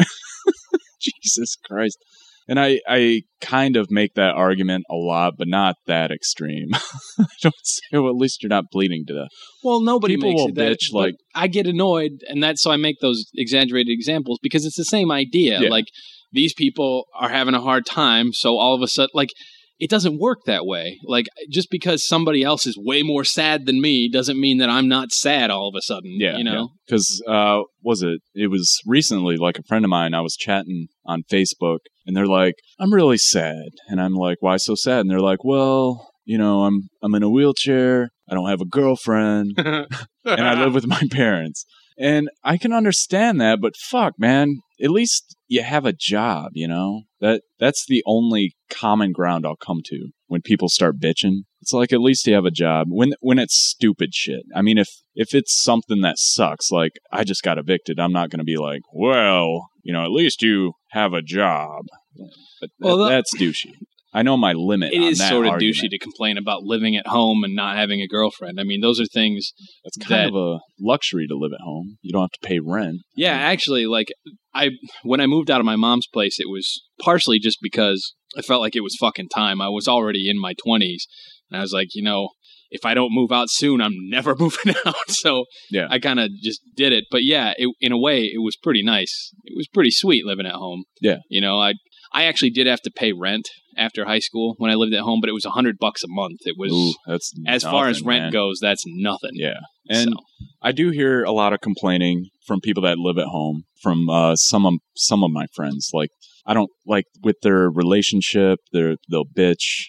Jesus Christ. And I, I kind of make that argument a lot, but not that extreme. I don't say, well, at least you're not bleeding to death. Well, nobody People makes will it that, bitch like I get annoyed, and that's so I make those exaggerated examples because it's the same idea. Yeah. Like, these people are having a hard time, so all of a sudden, like, it doesn't work that way. Like, just because somebody else is way more sad than me doesn't mean that I'm not sad all of a sudden. Yeah, you know? Because, yeah. uh, was it? It was recently, like, a friend of mine, I was chatting on Facebook, and they're like, I'm really sad. And I'm like, why so sad? And they're like, well, you know, I'm I'm in a wheelchair, I don't have a girlfriend, and I live with my parents. And I can understand that, but fuck, man, at least you have a job, you know? That That's the only common ground I'll come to when people start bitching. It's like, at least you have a job. When when it's stupid shit. I mean, if, if it's something that sucks, like, I just got evicted, I'm not going to be like, well, you know, at least you have a job. But well, that, the- that's douchey. I know my limit It on is that sort of argument. douchey to complain about living at home and not having a girlfriend. I mean, those are things It's kind that, of a luxury to live at home. You don't have to pay rent. Yeah, actually, like, I when I moved out of my mom's place, it was partially just because I felt like it was fucking time. I was already in my twenties, and I was like, you know, if I don't move out soon, I'm never moving out. So yeah. I kind of just did it. But yeah, it, in a way, it was pretty nice. It was pretty sweet living at home. Yeah. You know, I I actually did have to pay rent after high school when I lived at home, but it was a hundred bucks a month. It was Ooh, that's as nothing, far as rent man. goes, that's nothing. Yeah. And so. I do hear a lot of complaining from people that live at home, from uh, some of some of my friends. Like, I don't like with their relationship, they're, they'll bitch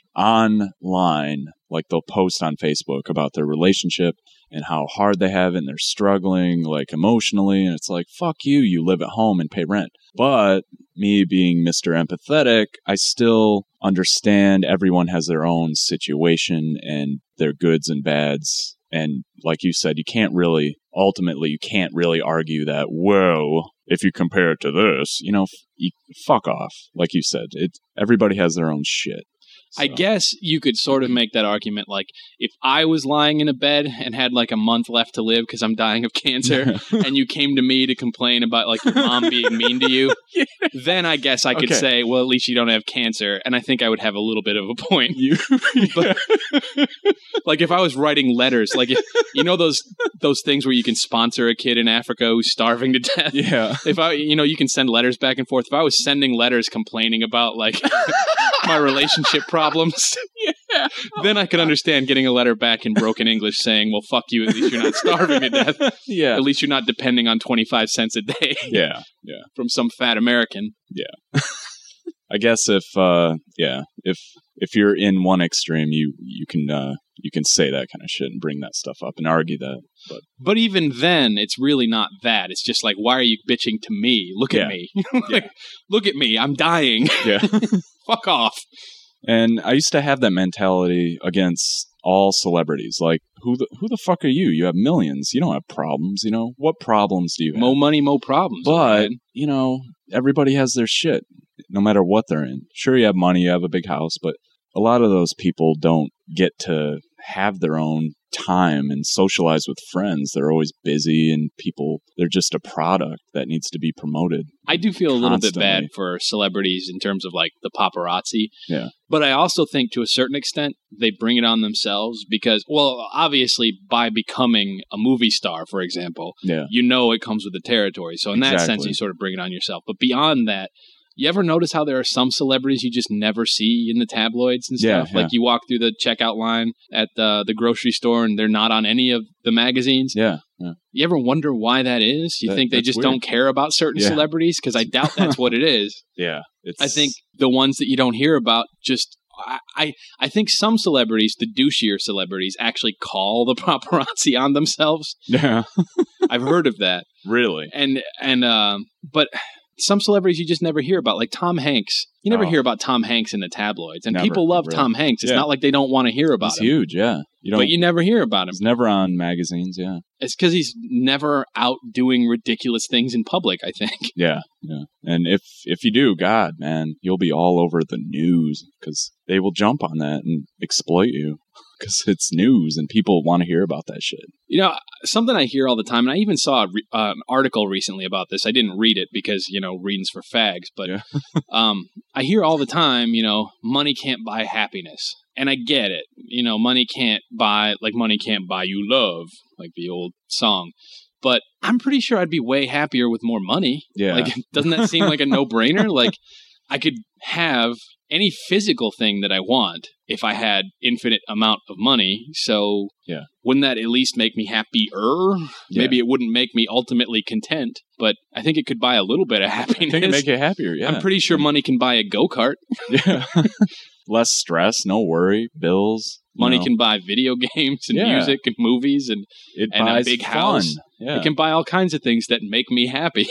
online. Like, they'll post on Facebook about their relationship and how hard they have it and they're struggling, like, emotionally. And it's like, fuck you, you live at home and pay rent. But me being Mister Empathetic, I still understand everyone has their own situation and their goods and bads. And like you said, you can't really, ultimately, you can't really argue that, whoa, if you compare it to this, you know, f- you, fuck off. Like you said, it, everybody has their own shit. So. I guess you could sort of make that argument, like, if I was lying in a bed and had like a month left to live because I'm dying of cancer, and you came to me to complain about like your mom being mean to you, yeah. then I guess I could okay. say, well, at least you don't have cancer, and I think I would have a little bit of a point. You, but, like, if I was writing letters, like, if, you know those those things where you can sponsor a kid in Africa who's starving to death? Yeah. If I, you know, you can send letters back and forth. If I was sending letters complaining about like my relationship problems, yeah. then I could understand getting a letter back in broken English saying, well, fuck you, at least you're not starving to death. Yeah. At least you're not depending on twenty-five cents a day. Yeah. Yeah. From some fat American. Yeah. I guess if, uh, yeah, if, if you're in one extreme, you, you can, uh, you can say that kind of shit and bring that stuff up and argue that. But But even then, it's really not that. It's just like, why are you bitching to me? Look Yeah. at me. like, look at me. I'm dying. yeah. Fuck off. And I used to have that mentality against all celebrities. Like, who the who the fuck are you? You have millions. You don't have problems. You know what problems do you have? More money, more problems. But man. you know, everybody has their shit, no matter what they're in. Sure, you have money, you have a big house, but a lot of those people don't get to have their own time and socialize with friends. They're always busy, and people, they're just a product that needs to be promoted. I do feel a little bit constantly. bad for celebrities in terms of like the paparazzi. Yeah. But I also think to a certain extent they bring it on themselves because, well, obviously by becoming a movie star, for example, Yeah. you know it comes with the territory. So in that sense, Exactly. you sort of bring it on yourself. But beyond that, you ever notice how there are some celebrities you just never see in the tabloids and Yeah, stuff? yeah. Like you walk through the checkout line at the, the grocery store and they're not on any of the magazines. Yeah. Yeah. You ever wonder why that is? You That- think they that's just weird. don't care about certain Yeah. celebrities? Because I doubt that's what it is. Yeah. It's, I think the ones that you don't hear about just I, I I think some celebrities, the douchier celebrities, actually call the paparazzi on themselves. Yeah. I've heard of that. Really? And and um but some celebrities you just never hear about, like Tom Hanks. You never Oh. hear about Tom Hanks in the tabloids. And Never, people love really. Tom Hanks. It's Yeah. not like they don't want to hear about He's him. huge, yeah. You don't But you never hear about him. He's never on magazines, yeah. It's because he's never out doing ridiculous things in public, I think. Yeah, yeah. And if if you do, God, man, you'll be all over the news because they will jump on that and exploit you because it's news and people want to hear about that shit. You know, something I hear all the time, and I even saw a re- uh, an article recently about this. I didn't read it because, you know, reading's for fags, but Yeah. um, I hear all the time, you know, money can't buy happiness. And I get it. You know, money can't buy, like money can't buy you love, like the old song. But I'm pretty sure I'd be way happier with more money. Yeah. Like, doesn't that seem like a no-brainer? Like, I could have any physical thing that I want if I had infinite amount of money. So Yeah. wouldn't that at least make me happier? Yeah. Maybe it wouldn't make me ultimately content, but I think it could buy a little bit of happiness. I think it'd make you happier, yeah. I'm pretty sure money can buy a go-kart. Yeah. Less stress, no worry, bills. you Money know. can buy video games and Yeah. music and movies and, It and a buys big fun. house. Yeah. It can buy all kinds of things that make me happy.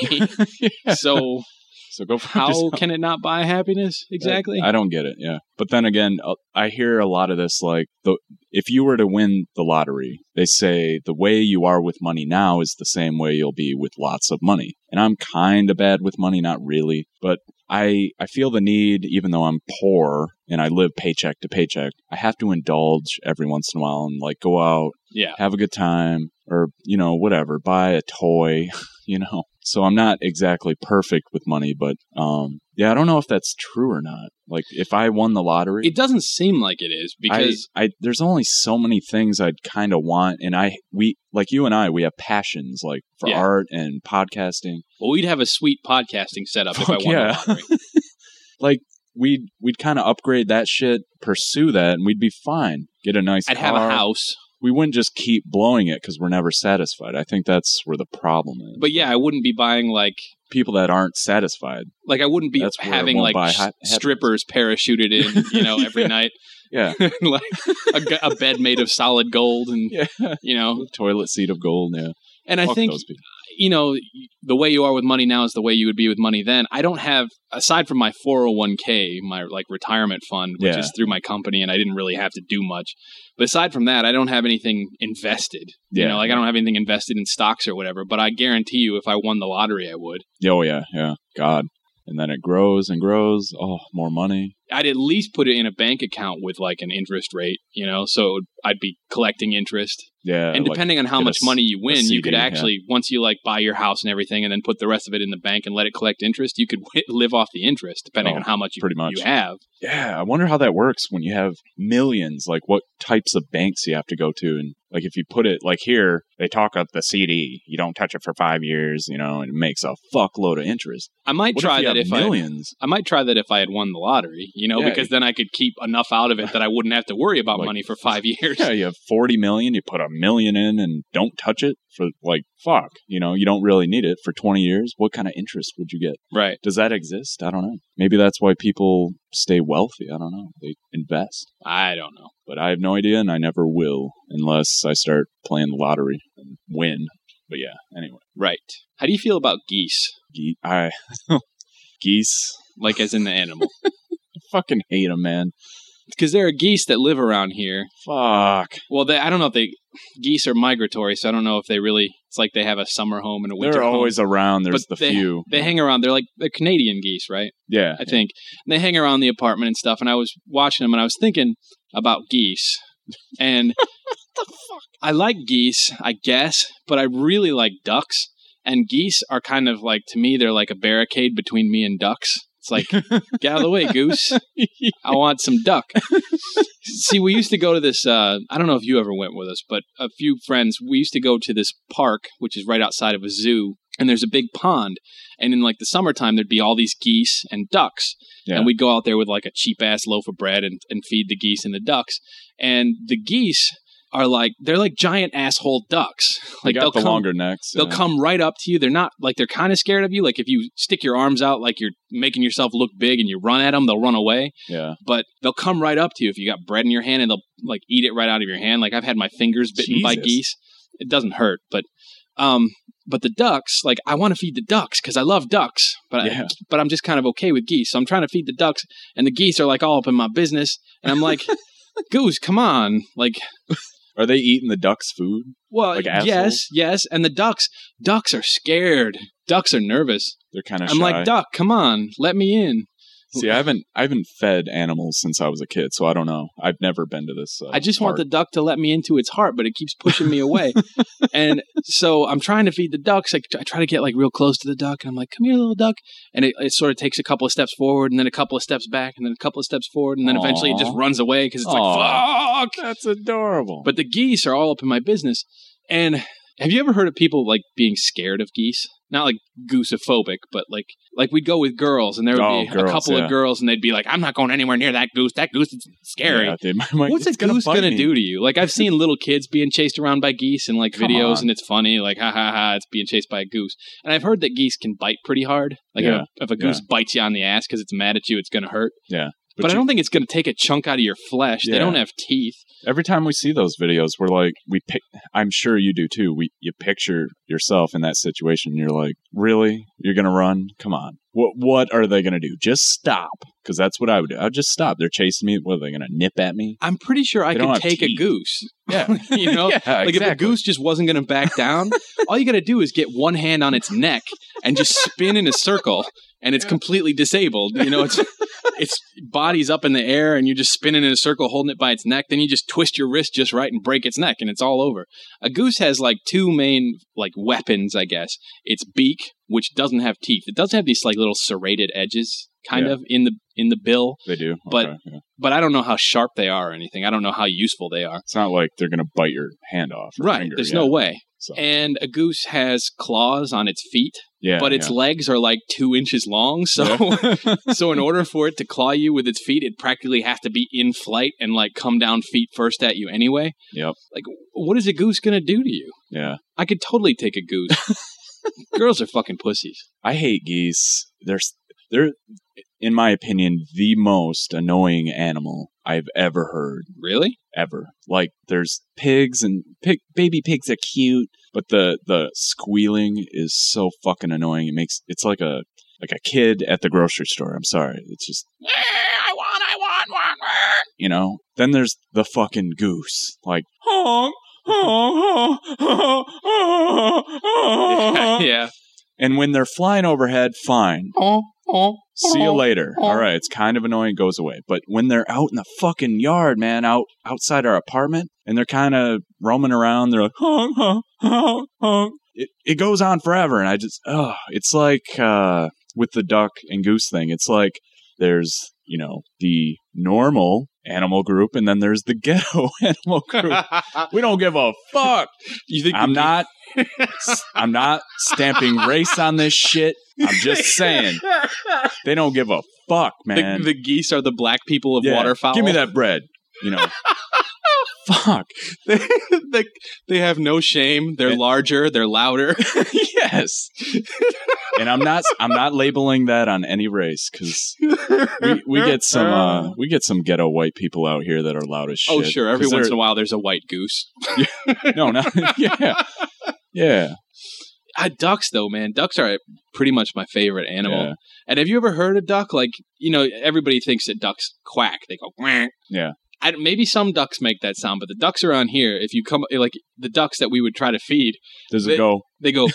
So So go for how can it not buy happiness exactly? I don't get it. Yeah, but then again, uh, I hear a lot of this. Like, the if you were to win the lottery, they say the way you are with money now is the same way you'll be with lots of money. And I'm kind of bad with money, not really, but I I feel the need, even though I'm poor and I live paycheck to paycheck, I have to indulge every once in a while and like go out, Yeah. have a good time, or you know whatever, buy a toy, you know. So I'm not exactly perfect with money, but um, yeah, I don't know if that's true or not. Like, if I won the lottery, It doesn't seem like it is because I, I there's only so many things I'd kind of want, and I we like you and I, we have passions like for Yeah. art and podcasting. well, we'd have a sweet podcasting setup if I Fuck won yeah. the lottery. Like we'd we'd kind of upgrade that shit, pursue that, and we'd be fine. Get a nice. I'd have a car. house. We wouldn't just keep blowing it because we're never satisfied. I think that's where the problem is. But yeah, I wouldn't be buying like People that aren't satisfied. like I wouldn't be That's where it having won't like buy s- ha- happiness. strippers parachuted in, you know, every night. Yeah, like a, g- a bed made of solid gold and yeah. you know, Toilet seat of gold. Yeah, and I Fuck think those people. you know, the way you are with money now is the way you would be with money then. I don't have, aside from my four oh one k, my like retirement fund, which Yeah. is through my company, and I didn't really have to do much. But aside from that, I don't have anything invested. You Yeah. know, like I don't have anything invested in stocks or whatever. But I guarantee you, if I won the lottery, I would. Oh yeah, yeah. God, and then it grows and grows. Oh, more money. I'd at least put it in a bank account with like an interest rate, you know, so it would, I'd be collecting interest. Yeah, And like, depending on how get a much s- money you a win, C you could D, yeah. actually, once you like buy your house and everything and then put the rest of it in the bank and let it collect interest, you could w- live off the interest depending Oh, on how much you, pretty much. you have. Yeah, I wonder how that works when you have millions. Like, what types of banks you have to go to, and like if you put it like here, they talk up the C D. You don't touch it for five years, you know, and it makes a fuckload of interest. I might What try if you that have if millions? I, I might try that if I had won the lottery, you know, Yeah. because then I could keep enough out of it that I wouldn't have to worry about Like- money for five years. Yeah, you have forty million. You put a million in and don't touch it for like fuck. You know, you don't really need it for twenty years. What kind of interest would you get? Right. Does that exist? I don't know. Maybe that's why people stay wealthy. I don't know. They invest. I don't know. but I have no idea, and I never will unless I start playing the lottery and win. But yeah, anyway. Right. How do you feel about geese? Ge- I geese, like as in the animal. I fucking hate them, man. Because there are geese that live around here. Fuck. Well, they, I don't know if they geese are migratory, so I don't know if they really. It's like they have a summer home and a winter They're home. always around. There's But the they, few. They hang around. They're like they're Canadian geese, right? Yeah, I think. And they hang around the apartment and stuff. And I was watching them, and I was thinking about geese. And what the fuck? I like geese, I guess, but I really like ducks. And geese are kind of like, to me, they're like a barricade between me and ducks. It's like, get out of the way, goose. I want some duck. See, we used to go to this, uh, I don't know if you ever went with us, but a few friends, we used to go to this park, which is right outside of a zoo, and there's a big pond. And in like the summertime, there'd be all these geese and ducks. Yeah. And we'd go out there with like a cheap-ass loaf of bread and, and feed the geese and the ducks. And the geese are like, they're like giant asshole ducks. Like they got they'll the come, longer necks. They'll yeah. come right up to you. They're not, like, they're kind of scared of you. Like if you stick your arms out like you're making yourself look big and you run at them, they'll run away. Yeah. But they'll come right up to you if you got bread in your hand, and they'll like eat it right out of your hand. Like I've had my fingers bitten Jesus. by geese. It doesn't hurt, but um but the ducks, like I want to feed the ducks because I love ducks, but yeah. I, but I'm just kind of okay with geese. So I'm trying to feed the ducks, and the geese are like all up in my business, and I'm like, Goose, come on, like. Are they eating the ducks' food? Well, like yes, yes, and the ducks, ducks are scared. Ducks are nervous. They're kind of. I'm shy. like, duck, come on, let me in. See, I haven't, I haven't fed animals since I was a kid, so I don't know. I've never been to this. Uh, I just park. want the duck to let me into its heart, but it keeps pushing me away. And so I'm trying to feed the ducks. I, I try to get like real close to the duck, and I'm like, "Come here, little duck." And it, it sort of takes a couple of steps forward, and then a couple of steps back, and then a couple of steps forward, and then Aww. eventually it just runs away because it's Aww. like, "Fuck!" That's adorable. But the geese are all up in my business. And have you ever heard of people like being scared of geese? Not like goosophobic, but like like we'd go with girls, and there would oh, be girls, a couple yeah. of girls, and they'd be like, "I'm not going anywhere near that goose. That goose is scary." Yeah, they might, might, What's a goose gonna, gonna me. do to you? Like I've seen little kids being chased around by geese in like Come videos, on. and it's funny. Like ha ha ha, it's being chased by a goose. And I've heard that geese can bite pretty hard. Like Yeah. if, if a goose Yeah. bites you on the ass because it's mad at you, it's gonna hurt. Yeah. But, But I you- don't think it's gonna take a chunk out of your flesh. They Yeah. don't have teeth. Every time we see those videos, we're like, we pick. I'm sure you do too. We you picture yourself in that situation. And you're like, really? You're gonna run? Come on. What What are they gonna do? Just stop? Because that's what I would do. I'd just stop. They're chasing me. What are they gonna nip at me? I'm pretty sure I They don't could have take a teeth. goose. Yeah. You know, Yeah, like if a exactly. goose just wasn't going to back down, all you got to do is get one hand on its neck and just spin in a circle, and it's completely disabled. You know, it's its body's up in the air, and you're just spinning in a circle, holding it by its neck. Then you just twist your wrist just right and break its neck, and it's all over. A goose has like two main like weapons, I guess. Its beak, which doesn't have teeth. It does have these like little serrated edges, kind Yeah. of in the in the bill. They do. But Okay, yeah. but I don't know how sharp they are or anything. I don't know how useful they are. It's not like they're gonna bite your hand off. Or Right. finger, There's yeah. no way. So, And a goose has claws on its feet, yeah. but its yeah. legs are like two inches long. So, so in order for it to claw you with its feet, it practically has to be in flight and like come down feet first at you anyway. Yep. Like, what is a goose gonna do to you? Yeah. I could totally take a goose. Girls are fucking pussies. I hate geese. They're they're, in my opinion, the most annoying animal I've ever heard. Really? Ever. Like, there's pigs, and pig, baby pigs are cute, but the, the squealing is so fucking annoying. It makes, it's like a, like a kid at the grocery store. I'm sorry. It's just, I want, I want, want, want. You know? Then there's the fucking goose. Like, honk, honk, honk, honk, honk. Yeah. And when they're flying overhead, fine. Oh, oh. See you oh, later. oh. All right, it's kind of annoying, goes away. But when they're out in the fucking yard, man, out outside our apartment, and they're kind of roaming around, they're like, honk, honk, honk, honk. It, it goes on forever, and I just, oh, it's like uh, with the duck and goose thing. It's like there's, you know, the normal animal group, and then there's the ghetto animal group. We don't give a fuck. You think I'm the- not. I'm not stamping race on this shit. I'm just saying they don't give a fuck, man. The, the geese are the black people of Yeah, waterfowl. Give me that bread. You know, fuck? They, they, they have no shame. They're larger. They're louder. Yes. And I'm not I'm not labeling that on any race because we, we get some uh, we get some ghetto white people out here that are loud as shit. Oh, sure. Every 'Cause once they're- in a while, there's a white goose. No, no. Yeah. Yeah. Uh, ducks, though, man. Ducks are pretty much my favorite animal. Yeah. And have you ever heard a duck? Like, you know, everybody thinks that ducks quack. They go, quack. Yeah. I, maybe some ducks make that sound, but the ducks around here, if you come, like the ducks that we would try to feed, Does they, it go? They go.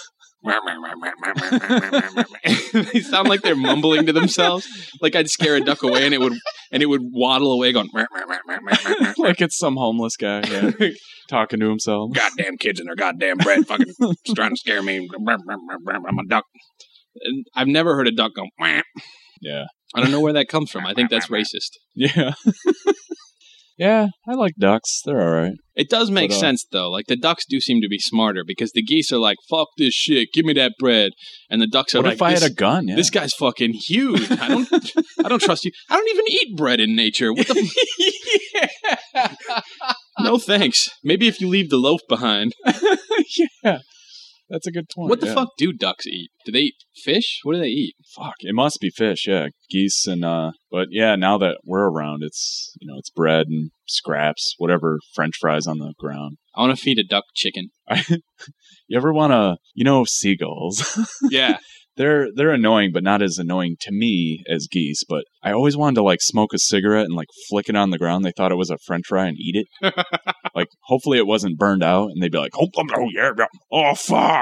They sound like they're mumbling to themselves. Like I'd scare a duck away, and it would and it would waddle away, going Like it's some homeless guy yeah, talking to himself. Goddamn kids and their goddamn bread, fucking trying to scare me. I'm a duck. And I've never heard a duck go. Yeah. I don't know where that comes from. I think that's racist. Yeah. Yeah, I like ducks. They're all right. It does make But, uh, sense, though. Like, the ducks do seem to be smarter because the geese are like, fuck this shit, give me that bread. And the ducks are What like, if I this, had a gun? Yeah. this guy's fucking huge. I don't I don't trust you. I don't even eat bread in nature. What the f- No thanks. Maybe if you leave the loaf behind. Yeah. That's a good point. What the yeah. fuck do ducks eat? Do they eat fish? What do they eat? Fuck, it must be fish, yeah. Geese and, uh, but yeah, now that we're around, it's, you know, it's bread and scraps, whatever, French fries on the ground. I want to feed a duck chicken. You ever want to, you know, seagulls? Yeah. They're they're annoying, but not as annoying to me as geese. But I always wanted to like smoke a cigarette and like flick it on the ground. They thought it was a French fry and eat it. Like hopefully it wasn't burned out, and they'd be like, "Oh, oh yeah, yeah. Oh fuck!"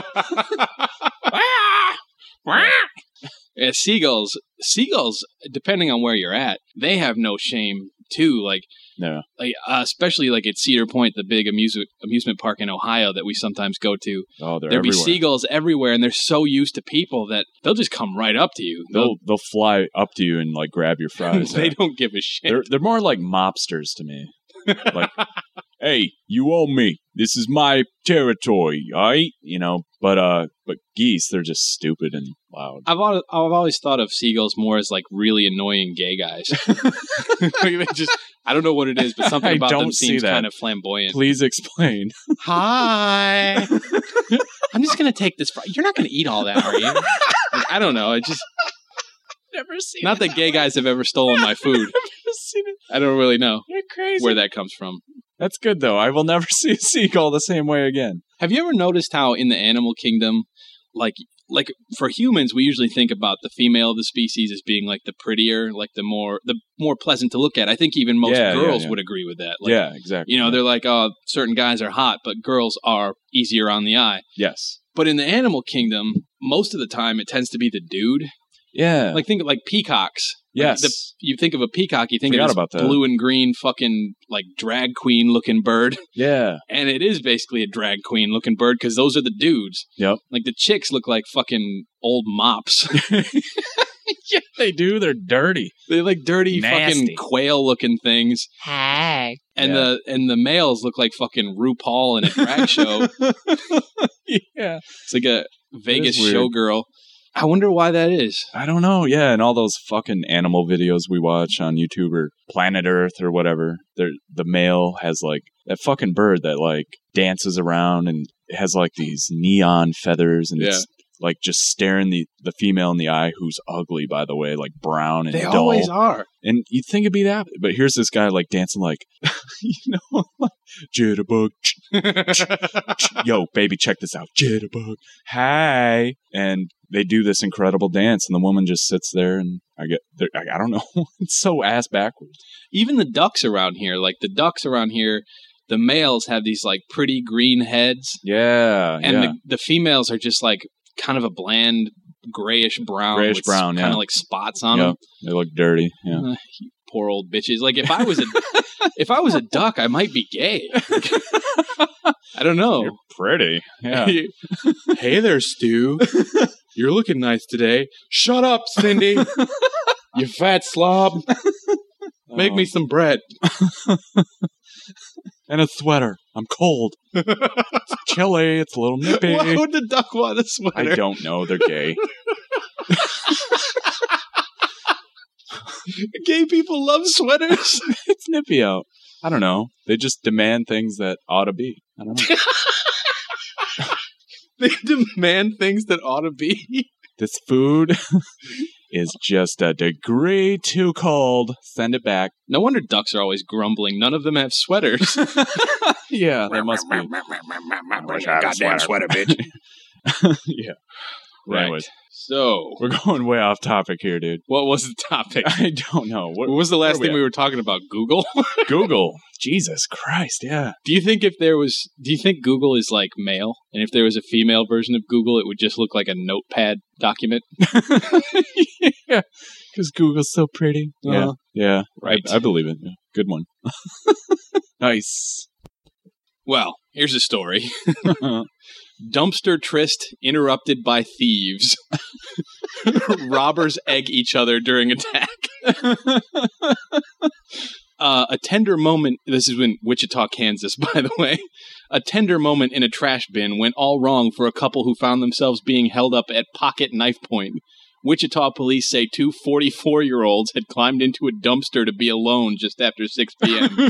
Yeah, seagulls. Seagulls, depending on where you're at, they have no shame too. Like, No. like uh, especially like at Cedar Point, the big amusement amusement park in Ohio that we sometimes go to. Oh, they're There'll be everywhere. seagulls everywhere, and they're so used to people that they'll just come right up to you. They'll they'll fly up to you and like grab your fries. they Yeah. don't give a shit. They're they're more like mobsters to me. Like, hey, you owe me. This is my territory, all right? You know, but uh, but geese, they're just stupid and loud. I've always, I've always thought of seagulls more as like really annoying gay guys. They just I don't know what it is, but something I about them don't see seems that. kind of flamboyant. Please explain. Hi. I'm just gonna take this. Fr- You're not gonna eat all that, are you? Like, I don't know. I just Never seen. not that gay guys have ever stolen my food. Never seen it. I don't really know You're crazy. where that comes from. That's good though. I will never see a seagull the same way again. Have you ever noticed how in the animal kingdom, like like for humans, we usually think about the female of the species as being like the prettier, like the more the more pleasant to look at. I think even most Yeah, yeah, girls yeah. would agree with that. Like, Yeah, exactly. you know, Yeah. they're like, oh, certain guys are hot, but girls are easier on the eye. Yes. But in the animal kingdom, most of the time it tends to be the dude. Yeah. Like think of like peacocks. Like, Yes. the, you think of a peacock, you think Forgot of this about that. blue and green fucking like drag queen looking bird. Yeah. And it is basically a drag queen looking bird because those are the dudes. Yep. Like the chicks look like fucking old mops. Yeah, they do. They're dirty. They're like dirty Nasty. fucking quail looking things. Hi. And Yeah. the and the males look like fucking RuPaul in a drag show. Yeah. It's like a Vegas weird. showgirl. I wonder why that is. I don't know. Yeah, and all those fucking animal videos we watch on YouTube or Planet Earth or whatever. They're, the male has like that fucking bird that like dances around and it has like these neon feathers and Yeah. it's like just staring the, the female in the eye, who's ugly, by the way, like brown and They dull. always are. And you'd think it'd be that, but here's this guy like dancing like, you know, like, jitterbug. Yo, baby, check this out. Jitterbug. Hi. And they do this incredible dance, and the woman just sits there, and I get, I, I don't know. It's so ass backwards. Even the ducks around here, like the ducks around here, the males have these like pretty green heads. Yeah. And yeah. the, the females are just like kind of a bland grayish brown. Grayish with brown, Kind yeah. of like spots on Yep. them. They look dirty. Yeah. Uh, you poor old bitches. Like if I was a if I was a duck, I might be gay. I don't know. You're pretty. Yeah. Hey there, Stu. You're looking nice today. Shut up, Cindy. You fat slob. Make Oh. me some bread. And a sweater. I'm cold. It's chilly. It's a little nippy. Why would the duck want a sweater? I don't know. They're gay. Gay people love sweaters. It's nippy out. I don't know. They just demand things that ought to be. I don't know. They demand things that ought to be. This food is just a degree too cold. Send it back. No wonder ducks are always grumbling. None of them have sweaters. Yeah, that must be. Goddamn sweater, bitch. Yeah. Right. Anyways, So, we're going way off topic here, dude. what was the topic? I don't know. What, What was the last where are we thing we were talking about? Google? at? Google. Jesus Christ, yeah. Do you think if there was, do you think Google is like male? And if there was a female version of Google, it would just look like a notepad document? Yeah, because Google's so pretty. Yeah, Uh-huh. yeah. Right. I, I believe it. Yeah. Good one. Nice. Well, here's a story. Dumpster tryst interrupted by thieves. Robbers egg each other during attack. Uh, a tender moment, this is in Wichita, Kansas, by the way. A tender moment in a trash bin went all wrong for a couple who found themselves being held up at pocket knife point. Wichita police say two forty-four-year-olds had climbed into a dumpster to be alone just after six p.m.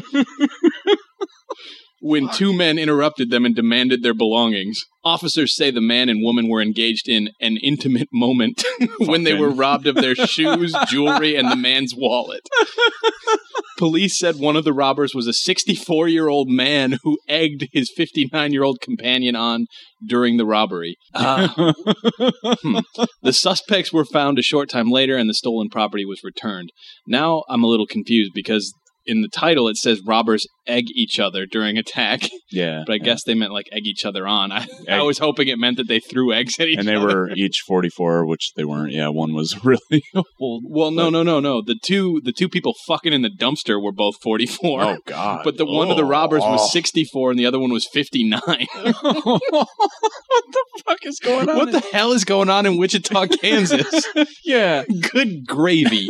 when two men interrupted them and demanded their belongings. Officers say the man and woman were engaged in an intimate moment when they were robbed of their shoes, jewelry, and the man's wallet. Police said one of the robbers was a sixty-four-year-old man who egged his fifty-nine-year-old companion on during the robbery. Uh, hmm. The suspects were found a short time later and the stolen property was returned. Now I'm a little confused because in the title it says robbers egg each other during attack. Yeah. But I yeah. guess they meant like egg each other on. I, I was hoping it meant that they threw eggs at each And they other. were each forty-four, which they weren't. Yeah, one was really old. Well, no, no, no, no. The two the two people fucking in the dumpster were both forty-four. Oh, God. But the one of the robbers was sixty-four and the other one was fifty-nine. What the fuck is going on? What the hell is going on in Wichita, Kansas? Yeah. Good gravy.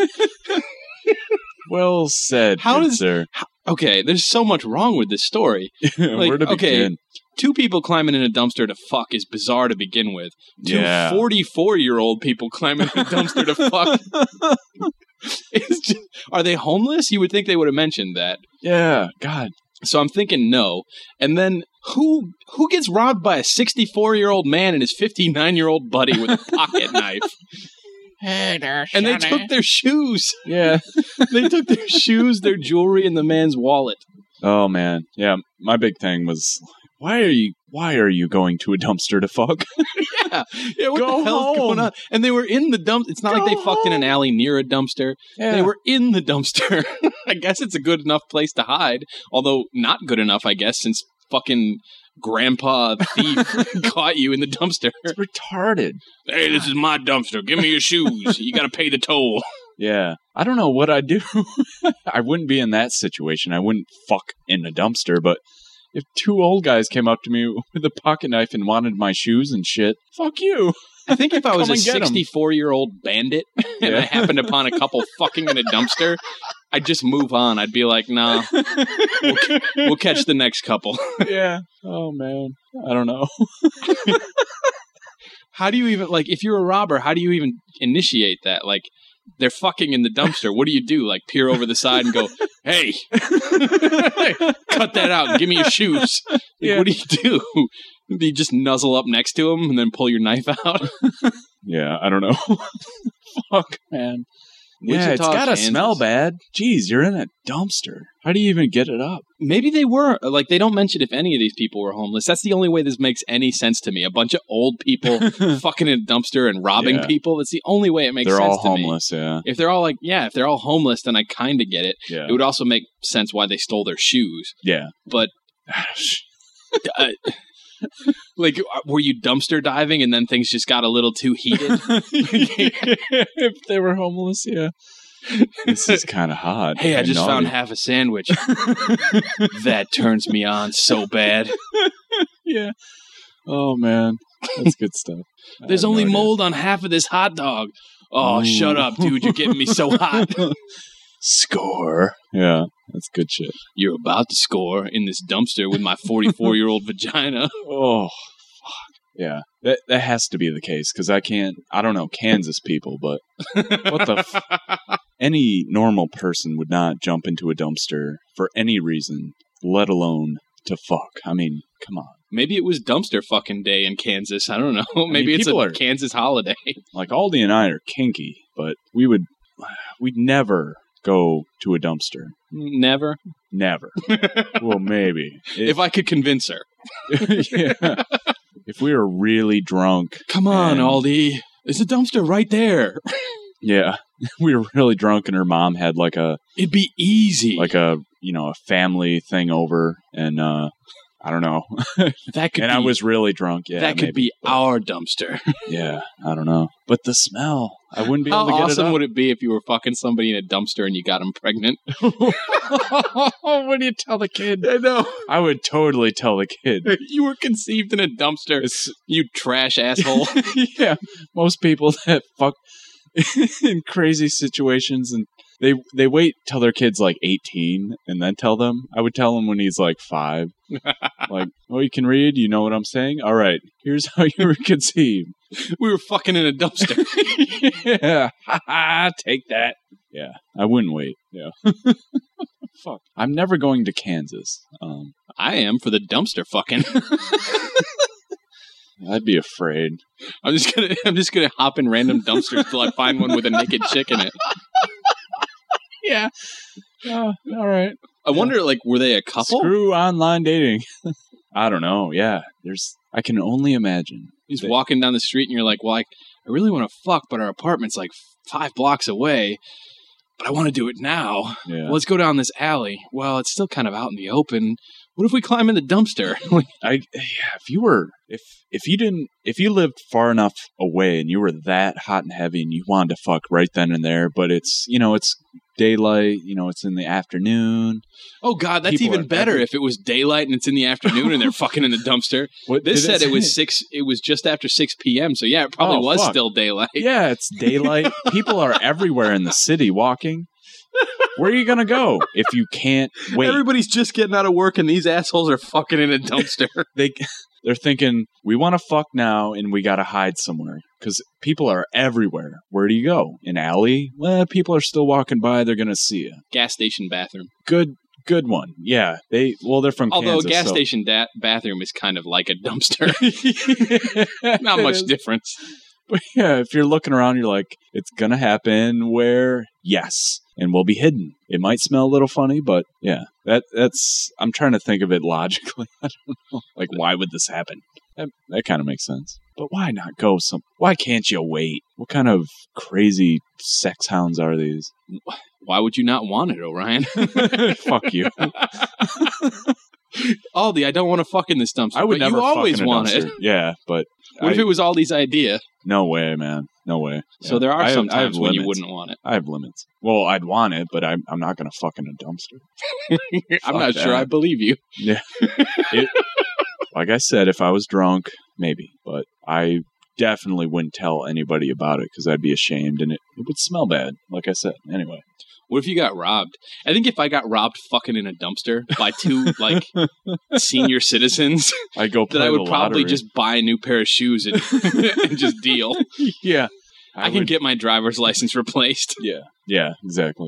Well said, How good does- sir. Okay, there's so much wrong with this story. Like, Where to okay, begin? two people climbing in a dumpster to fuck is bizarre to begin with. Two Yeah. forty-four-year-old people climbing in a dumpster to fuck. It's just, are they homeless? You would think they would have mentioned that. Yeah, God. So I'm thinking no. And then who who gets robbed by a sixty-four-year-old man and his fifty-nine-year-old buddy with a pocket knife? Hey there, And they Sonny. took their shoes. Yeah. They took their shoes, their jewelry, and the man's wallet. Oh, man. Yeah, my big thing was, why are you why are you going to a dumpster to fuck? Yeah, yeah. What Go the hell's home. going on? And they were in the dump. It's not Go like they fucked in an home. alley near a dumpster. Yeah. They were in the dumpster. I guess it's a good enough place to hide. Although not good enough, I guess, since fucking grandpa thief caught you in the dumpster. It's retarded. Hey, this is my dumpster. Give me your shoes. You got to pay the toll. Yeah. I don't know what I'd do. I wouldn't be in that situation. I wouldn't fuck in a dumpster, but if two old guys came up to me with a pocket knife and wanted my shoes and shit, fuck you. I think if I was Come a and get 'em. sixty-four-year-old bandit and Yeah. I happened upon a couple fucking in a dumpster, I'd just move on. I'd be like, nah, we'll, we'll catch the next couple. Yeah. Oh, man. I don't know. How do you even, like, if you're a robber, how do you even initiate that? Like, they're fucking in the dumpster. What do you do? Like, peer over the side and go, hey, cut that out and give me your shoes. Like, Yeah. What do you do? Do you just nuzzle up next to him and then pull your knife out? Yeah, I don't know. Fuck, man. Yeah, it's Wichita, gotta Kansas. smell bad. Jeez, you're in a dumpster. How do you even get it up? Maybe they were. Like, they don't mention if any of these people were homeless. That's the only way this makes any sense to me. A bunch of old people fucking in a dumpster and robbing Yeah. people. That's the only way it makes They're sense all to me. homeless, yeah. If they're all like, yeah, if they're all homeless, then I kind of get it. Yeah. It would also make sense why they stole their shoes. Yeah. But, uh, like, were you dumpster diving and then things just got a little too heated? If they were homeless, yeah. This is kind of hot. Hey, I and just naughty. found half a sandwich. That turns me on so bad. Yeah. Oh, man. That's good stuff. I There's had no only idea. mold on half of this hot dog. Oh, Ooh. shut up, dude. You're getting me so hot. Score. Yeah, that's good shit. You're about to score in this dumpster with my forty-four-year-old vagina. Oh, fuck. Yeah, that that has to be the case because I can't. I don't know Kansas people, but what the. F- any normal person would not jump into a dumpster for any reason, let alone to fuck. I mean, come on. Maybe it was dumpster fucking day in Kansas. I don't know. Maybe mean, it's a are, Kansas holiday. Like Aldi and I are kinky, but we would, we'd never go to a dumpster. Never? Never. Well, maybe. If, if I could convince her. Yeah. If we were really drunk. Come on, and, Aldi. There's a dumpster right there. Yeah. We were really drunk and her mom had like a... It'd be easy. Like a, you know, a family thing over and, uh... I don't know. That could and be, I was really drunk. Yeah, that could maybe, be but, our dumpster. Yeah, I don't know. But the smell, I wouldn't be How able to get it awesome up. would it be if you were fucking somebody in a dumpster and you got them pregnant? What do you tell the kid? I know. I would totally tell the kid. You were conceived in a dumpster, it's, you trash asshole. Yeah, most people that fuck in crazy situations and They they wait till their kid's like eighteen and then tell them. I would tell him when he's like five. Like, oh, you can read? You know what I'm saying? All right, here's how you were conceived. We were fucking in a dumpster. Yeah. Take that. Yeah, I wouldn't wait. Yeah. Fuck. I'm never going to Kansas. Um, I am for the dumpster fucking. I'd be afraid. I'm just gonna I'm just gonna hop in random dumpsters till I find one with a naked chick in it. Yeah. Oh, all right. I wonder, like, were they a couple? Screw online dating. I don't know. Yeah. There's, I can only imagine. He's they, walking down the street and you're like, well, I, I really want to fuck, but our apartment's like five blocks away. But I want to do it now. Yeah. Well, let's go down this alley. Well, it's still kind of out in the open. What if we climb in the dumpster? I, yeah, if you were, if, if you didn't, if you lived far enough away and you were that hot and heavy and you wanted to fuck right then and there, but it's, you know, it's daylight, you know, it's in the afternoon. Oh, God, that's People even better every- if it was daylight and it's in the afternoon and they're fucking in the dumpster. What This did said it it was say? six, it was just after six p.m. So, yeah, it probably Oh, was fuck. still daylight. Yeah, it's daylight. People are everywhere in the city walking. Where are you going to go if you can't wait? Everybody's just getting out of work and these assholes are fucking in a dumpster. they, they're thinking, we want to fuck now and we got to hide somewhere because people are everywhere. Where do you go? An alley? Well, people are still walking by. They're going to see you. Gas station bathroom. Good, good one. Yeah. They, well, they're from Although Kansas. a gas so- station da- bathroom is kind of like a dumpster. Not It much is. difference. But yeah, if you're looking around, you're like, it's going to happen where, yes, and we'll be hidden. It might smell a little funny, but yeah, that that's, I'm trying to think of it logically. I don't know. Like, why would this happen? That, that kind of makes sense. But why not go some, why can't you wait? What kind of crazy sex hounds are these? Why would you not want it, Orion? Fuck you. Aldi, I don't want to fuck in this dumpster. I would but never you fuck always in a want dumpster. it. Yeah, but What I, if it was Aldi's idea? no way, man. No way. So Yeah. there are I have- some I have times when you limits. wouldn't want it. I have limits. Well, I'd want it, but I'm I'm not going to fuck in a dumpster. I'm Fuck not sure that. I believe you. Yeah. It, like I said, if I was drunk, maybe. But I definitely wouldn't tell anybody about it because I'd be ashamed and it, it would smell bad, like I said. Anyway. What if you got robbed? I think if I got robbed fucking in a dumpster by two, like, senior citizens, I'd go play then I would the probably lottery. just buy a new pair of shoes and, and just deal. Yeah. I, can would- get my driver's license replaced. Yeah. Yeah, exactly.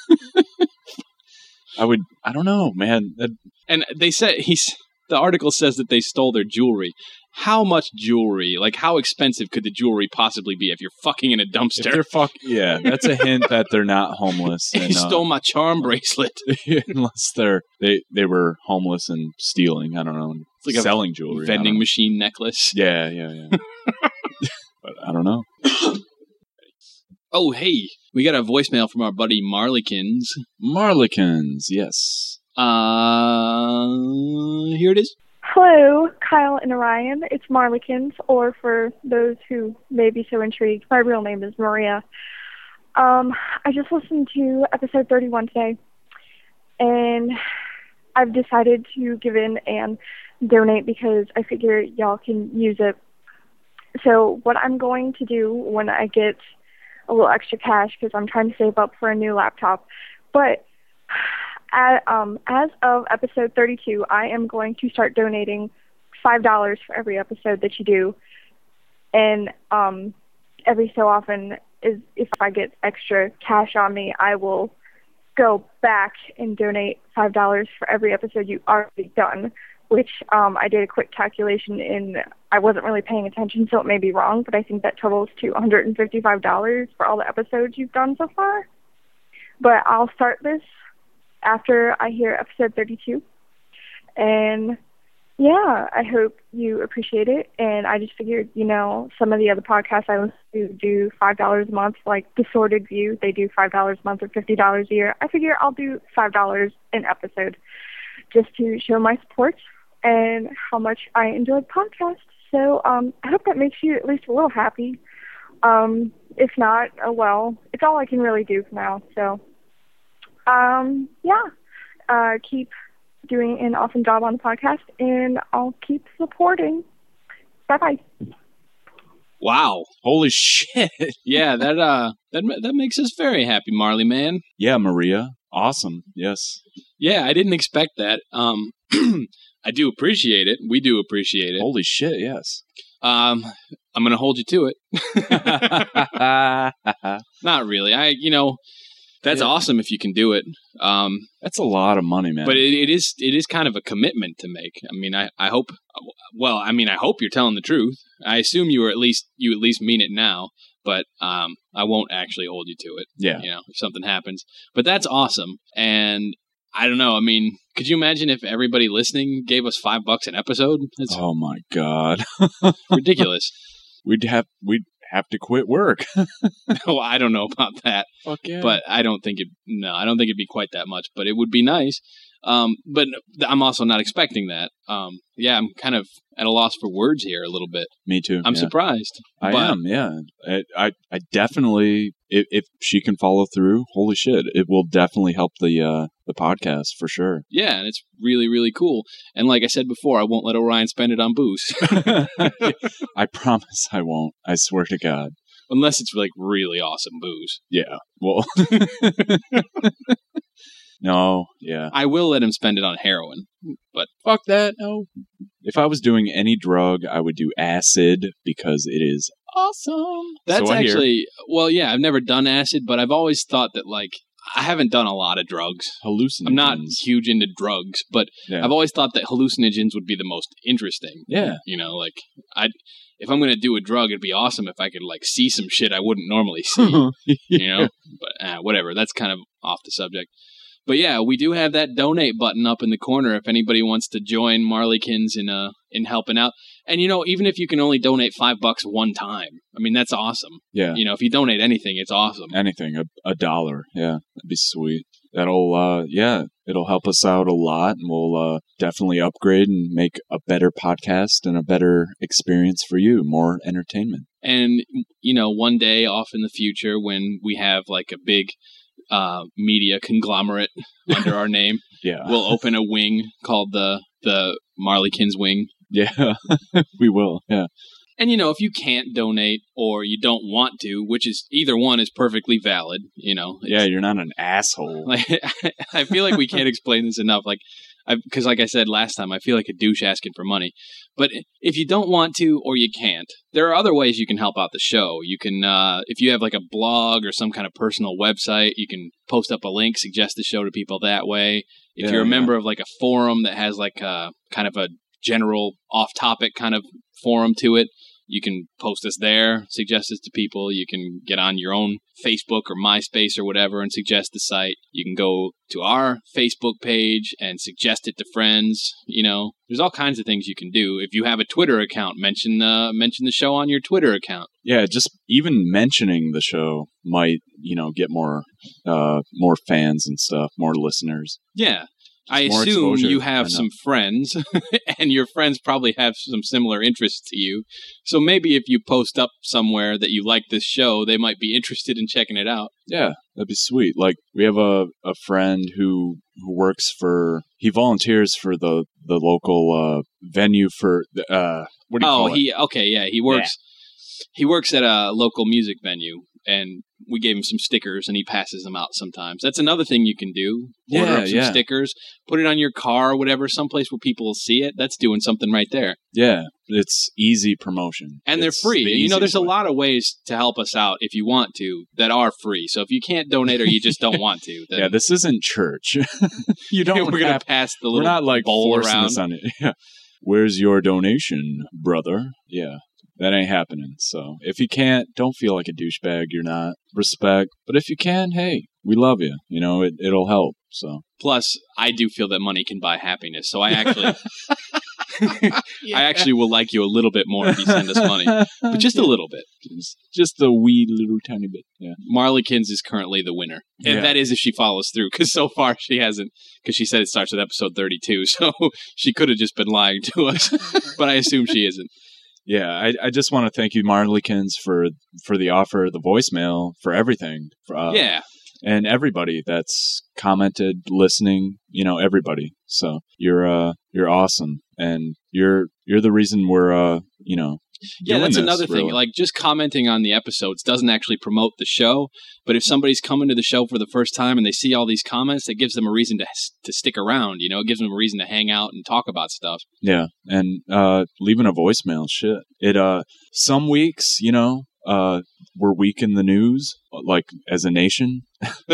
I would, I don't know, man. That, And they said, he's, the article says that they stole their jewelry. How much jewelry? Like, how expensive could the jewelry possibly be if you're fucking in a if dumpster? they're fuck, yeah, that's a hint that they're not homeless. He And, uh, stole my charm bracelet. unless they're, they, they were homeless and stealing, I don't know, It's like a selling jewelry. I don't vending know. machine necklace. Yeah, yeah, yeah. But I don't know. Oh, hey, we got a voicemail from our buddy Marlykins. Marlykins, yes. Uh, here it is. Hello, Kyle and Orion. It's Marlykins, or for those who may be so intrigued, my real name is Maria. Um, I just listened to episode thirty-one today, and I've decided to give in and donate because I figure y'all can use it. So what I'm going to do when I get a little extra cash, because I'm trying to save up for a new laptop, but At, um, as of episode thirty-two, I am going to start donating five dollars for every episode that you do. And um, every so often, is if I get extra cash on me, I will go back and donate five dollars for every episode you've already done, which um, I did a quick calculation and I wasn't really paying attention, so it may be wrong, but I think that totals to one hundred fifty-five dollars for all the episodes you've done so far. But I'll start this after I hear episode thirty-two. And yeah, I hope you appreciate it. And I just figured, you know, some of the other podcasts I listen to do five dollars a month, like The Sorted View, they do five dollars a month or fifty dollars a year. I figure I'll do five dollars an episode just to show my support and how much I enjoy podcasts. So um, I hope that makes you at least a little happy. Um, if not, oh well, it's all I can really do for now. So um, yeah, uh, keep doing an awesome job on the podcast, and I'll keep supporting. Bye-bye. Wow. Holy shit. Yeah, that uh, that that makes us very happy, Marley, man. Yeah, Maria. Awesome. Yes. Yeah, I didn't expect that. Um, I do appreciate it. We do appreciate it. Holy shit, yes. Um, I'm going to hold you to it. Not really. I, you know, that's yeah. awesome if you can do it. Um, that's a lot of money, man. But it, it is it is kind of a commitment to make. I mean, I, I hope. Well, I mean, I hope you're telling the truth. I assume you are at least you at least mean it now. But um, I won't actually hold you to it. Yeah. You know, if something happens. But that's awesome. And I don't know. I mean, could you imagine if everybody listening gave us five bucks an episode? It's oh my god, ridiculous. We'd have we'd have to quit work. No, I don't know about that. Fuck yeah. But I don't think it. No, I don't think it'd be quite that much. But it would be nice. Um, but I'm also not expecting that. Um, yeah, I'm kind of at a loss for words here a little bit. Me too. I'm yeah. surprised. I but, am. Yeah. I, I, I definitely. If, if she can follow through, holy shit, it will definitely help the uh, the podcast for sure. Yeah, and it's really really cool. And like I said before, I won't let Orion spend it on booze. I promise I won't. I swear to God. Unless it's like really awesome booze. Yeah. Well. No, yeah. I will let him spend it on heroin, but fuck that. No. If I was doing any drug, I would do acid because it is awesome. That's so actually, well, yeah, I've never done acid, but I've always thought that, like, I haven't done a lot of drugs. Hallucinogens. I'm not huge into drugs, but yeah. I've always thought that hallucinogens would be the most interesting. Yeah. You know, like, I, if I'm going to do a drug, it'd be awesome if I could, like, see some shit I wouldn't normally see. You know? But uh, whatever. That's kind of off the subject. But yeah, we do have that donate button up in the corner if anybody wants to join Marleykins in uh in helping out. And you know, even if you can only donate five bucks one time, I mean that's awesome. Yeah. You know, if you donate anything, it's awesome. Anything, a, a dollar, yeah, that'd be sweet. That'll uh yeah, it'll help us out a lot, and we'll uh definitely upgrade and make a better podcast and a better experience for you, more entertainment. And you know, one day off in the future when we have like a big Uh, media conglomerate under our name. Yeah, we'll open a wing called the the Marleykins Wing. Yeah, we will. Yeah, and you know, if you can't donate or you don't want to, which is either one is perfectly valid. You know, yeah, you're not an asshole. Like, I feel like we can't explain this enough. Like, because like I said last time, I feel like a douche asking for money. But if you don't want to or you can't, there are other ways you can help out the show. You can, uh, if you have like a blog or some kind of personal website, you can post up a link, suggest the show to people that way. If yeah, you're a yeah. member of like a forum that has like a kind of a general off-topic kind of forum to it, you can post us there, suggest us to people. You can get on your own Facebook or MySpace or whatever and suggest the site. You can go to our Facebook page and suggest it to friends. You know, there's all kinds of things you can do. If you have a Twitter account, mention uh, mention the show on your Twitter account. Yeah, just even mentioning the show might, you know, get more uh, more fans and stuff, more listeners. Yeah. I More assume exposure, you have I know. some friends, and your friends probably have some similar interests to you. So maybe if you post up somewhere that you like this show, they might be interested in checking it out. Yeah, that'd be sweet. Like, we have a, a friend who who works for, he volunteers for the, the local uh, venue for, uh, what do you oh, call it? he, okay, yeah, he works, yeah. he works at a local music venue. And we gave him some stickers, and he passes them out sometimes. That's another thing you can do. Order Yeah, up some yeah. stickers, put it on your car or whatever, someplace where people will see it. That's doing something right there. Yeah, it's easy promotion. And they're It's free. the You know, there's easiest a way. lot of ways to help us out if you want to that are free. So if you can't donate or you just don't want to, then Yeah, this isn't church. You don't we're going have- to pass the We're little not like bowl forcing around. this on it. Yeah. Where's your donation, brother? Yeah. That ain't happening. So if you can't, don't feel like a douchebag. You're not. Respect. But if you can, hey, we love you. You know, it, it'll help. So Plus, I do feel that money can buy happiness. So I actually, I actually will like you a little bit more if you send us money, but just a little bit. Just, just a wee little tiny bit. Yeah. Marleykins is currently the winner, and Yeah. that is if she follows through. Because so far she hasn't. Because she said it starts with episode thirty-two, so she could have just been lying to us. But I assume she isn't. Yeah, I, I just want to thank you, Marleykins, for for the offer, the voicemail, for everything. Uh, Yeah. And everybody that's commented, listening, you know, everybody. So you're uh you're awesome, and you're you're the reason we're uh you know Yeah, doing that's this, another thing. really. Like, just commenting on the episodes doesn't actually promote the show. But if somebody's coming to the show for the first time and they see all these comments, it gives them a reason to to stick around. You know, it gives them a reason to hang out and talk about stuff. Yeah, and uh, leaving a voicemail, shit. It uh, some weeks, you know, uh, we're weak in the news, like as a nation,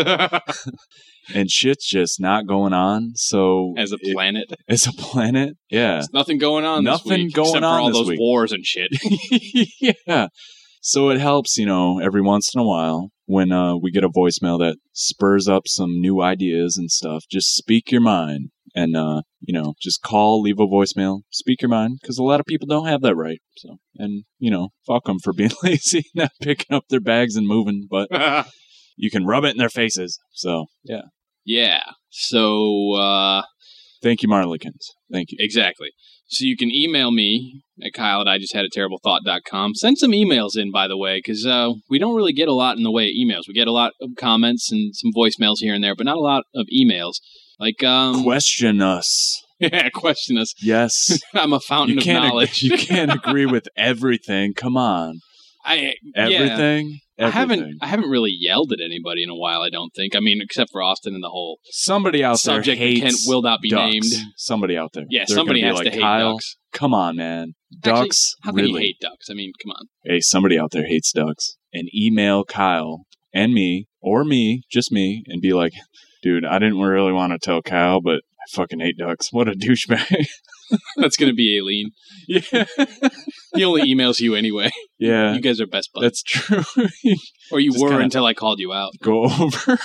and shit's just not going on. So As a it- planet. as a planet, yeah, There's nothing going on this Nothing week, going except on for all this those week. wars and shit. yeah. So it helps, you know, every once in a while when uh, we get a voicemail that spurs up some new ideas and stuff. Just speak your mind. And, uh, you know, just call, leave a voicemail, speak your mind, because a lot of people don't have that right. So, and, you know, fuck them for being lazy, not picking up their bags and moving, but you can rub it in their faces. So, yeah. Yeah. So, uh... Thank you, Marleykins. Thank you. Exactly. So you can email me at Kyle at I just had a terrible thought dot com. Send some emails in, by the way, because uh, we don't really get a lot in the way of emails. We get a lot of comments and some voicemails here and there, but not a lot of emails. Like, um... Question us. Yeah, question us. Yes. I'm a fountain you of can't ag- knowledge. you can't agree with everything. Come on. I, Everything? Yeah. I haven't Everything. I haven't really yelled at anybody in a while, I don't think. I mean, except for Austin and the whole Somebody out subject there that hates can, will not be ducks. named. Somebody out there. Yeah, They're somebody gonna be has like, to hate Kyle, ducks. Come on, man. Actually, Ducks. how can really. you hate ducks? I mean, come on. Hey, somebody out there hates ducks. And email Kyle and me, or me, just me, and be like, dude, I didn't really want to tell Kyle, but I fucking hate ducks. What a douchebag. That's going to be Aileen. Yeah. He only emails you anyway. Yeah. You guys are best buds. That's true. Or you Just were kinda until I called you out. Go over,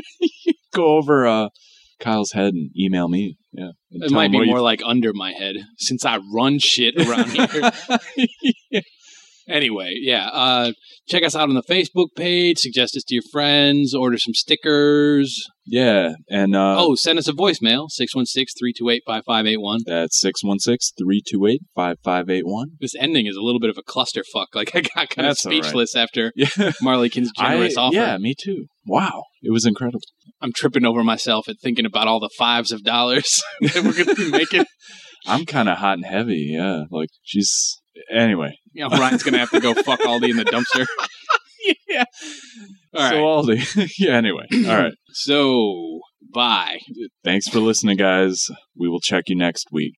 go over uh, Kyle's head and email me. Yeah. and It tell might him be what you more like under my head since I run shit around here. Yeah. Anyway, yeah. Uh, check us out on the Facebook page. Suggest us to your friends. Order some stickers. Yeah, and uh, oh, send us a voicemail, six one six, three two eight, five five eight one. That's six one six, three two eight, five five eight one. This ending is a little bit of a clusterfuck. Like, I got kind That's of all right. speechless after Yeah. Marleykins' generous I- offer. Yeah, me too. Wow, it was incredible. I'm tripping over myself at thinking about all the fives of dollars that we're going to be making. I'm kind of hot and heavy, yeah. Like, she's... Anyway. You know, Ryan's going to have to go fuck Aldi in the dumpster. Yeah. All right. So, Aldi. Yeah, anyway. All right. So, bye. Thanks for listening, guys. We will check you next week.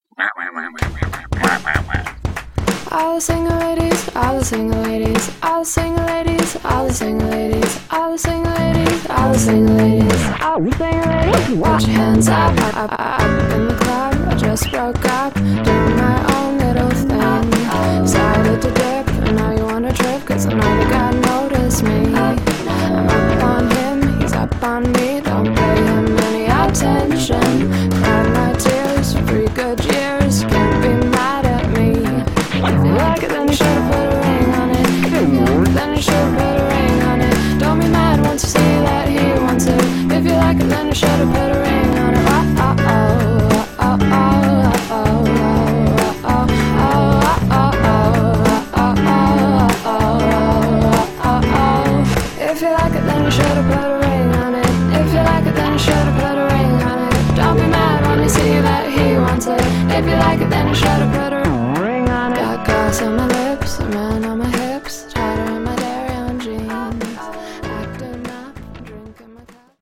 All the single ladies, all the single ladies, all the single ladies, all the single ladies, all the single ladies, all the single ladies, all the single ladies. Put your hands up, up, up, up in the club. I just broke up, doing my own little thing. Started to dip, and now you wanna trip, cause I know the guy noticed me. I'm up on him, he's up on me, don't pay him any attention. Cried my tears for three good years, can't be mad at me. If you like it, then you should've put a ring on it. If you like it, then you should've put a ring on it. Don't be mad once you see that he wants it. If you like it, then you should've put a ring on it. Oh, oh, oh, oh, oh, oh, oh, oh. If you like it, then you should've put a ring on it. If you like it, then you should've put a ring on it. Don't be mad when you see that he wants it. If you like it, then you should've put a ring on it. Got grass on my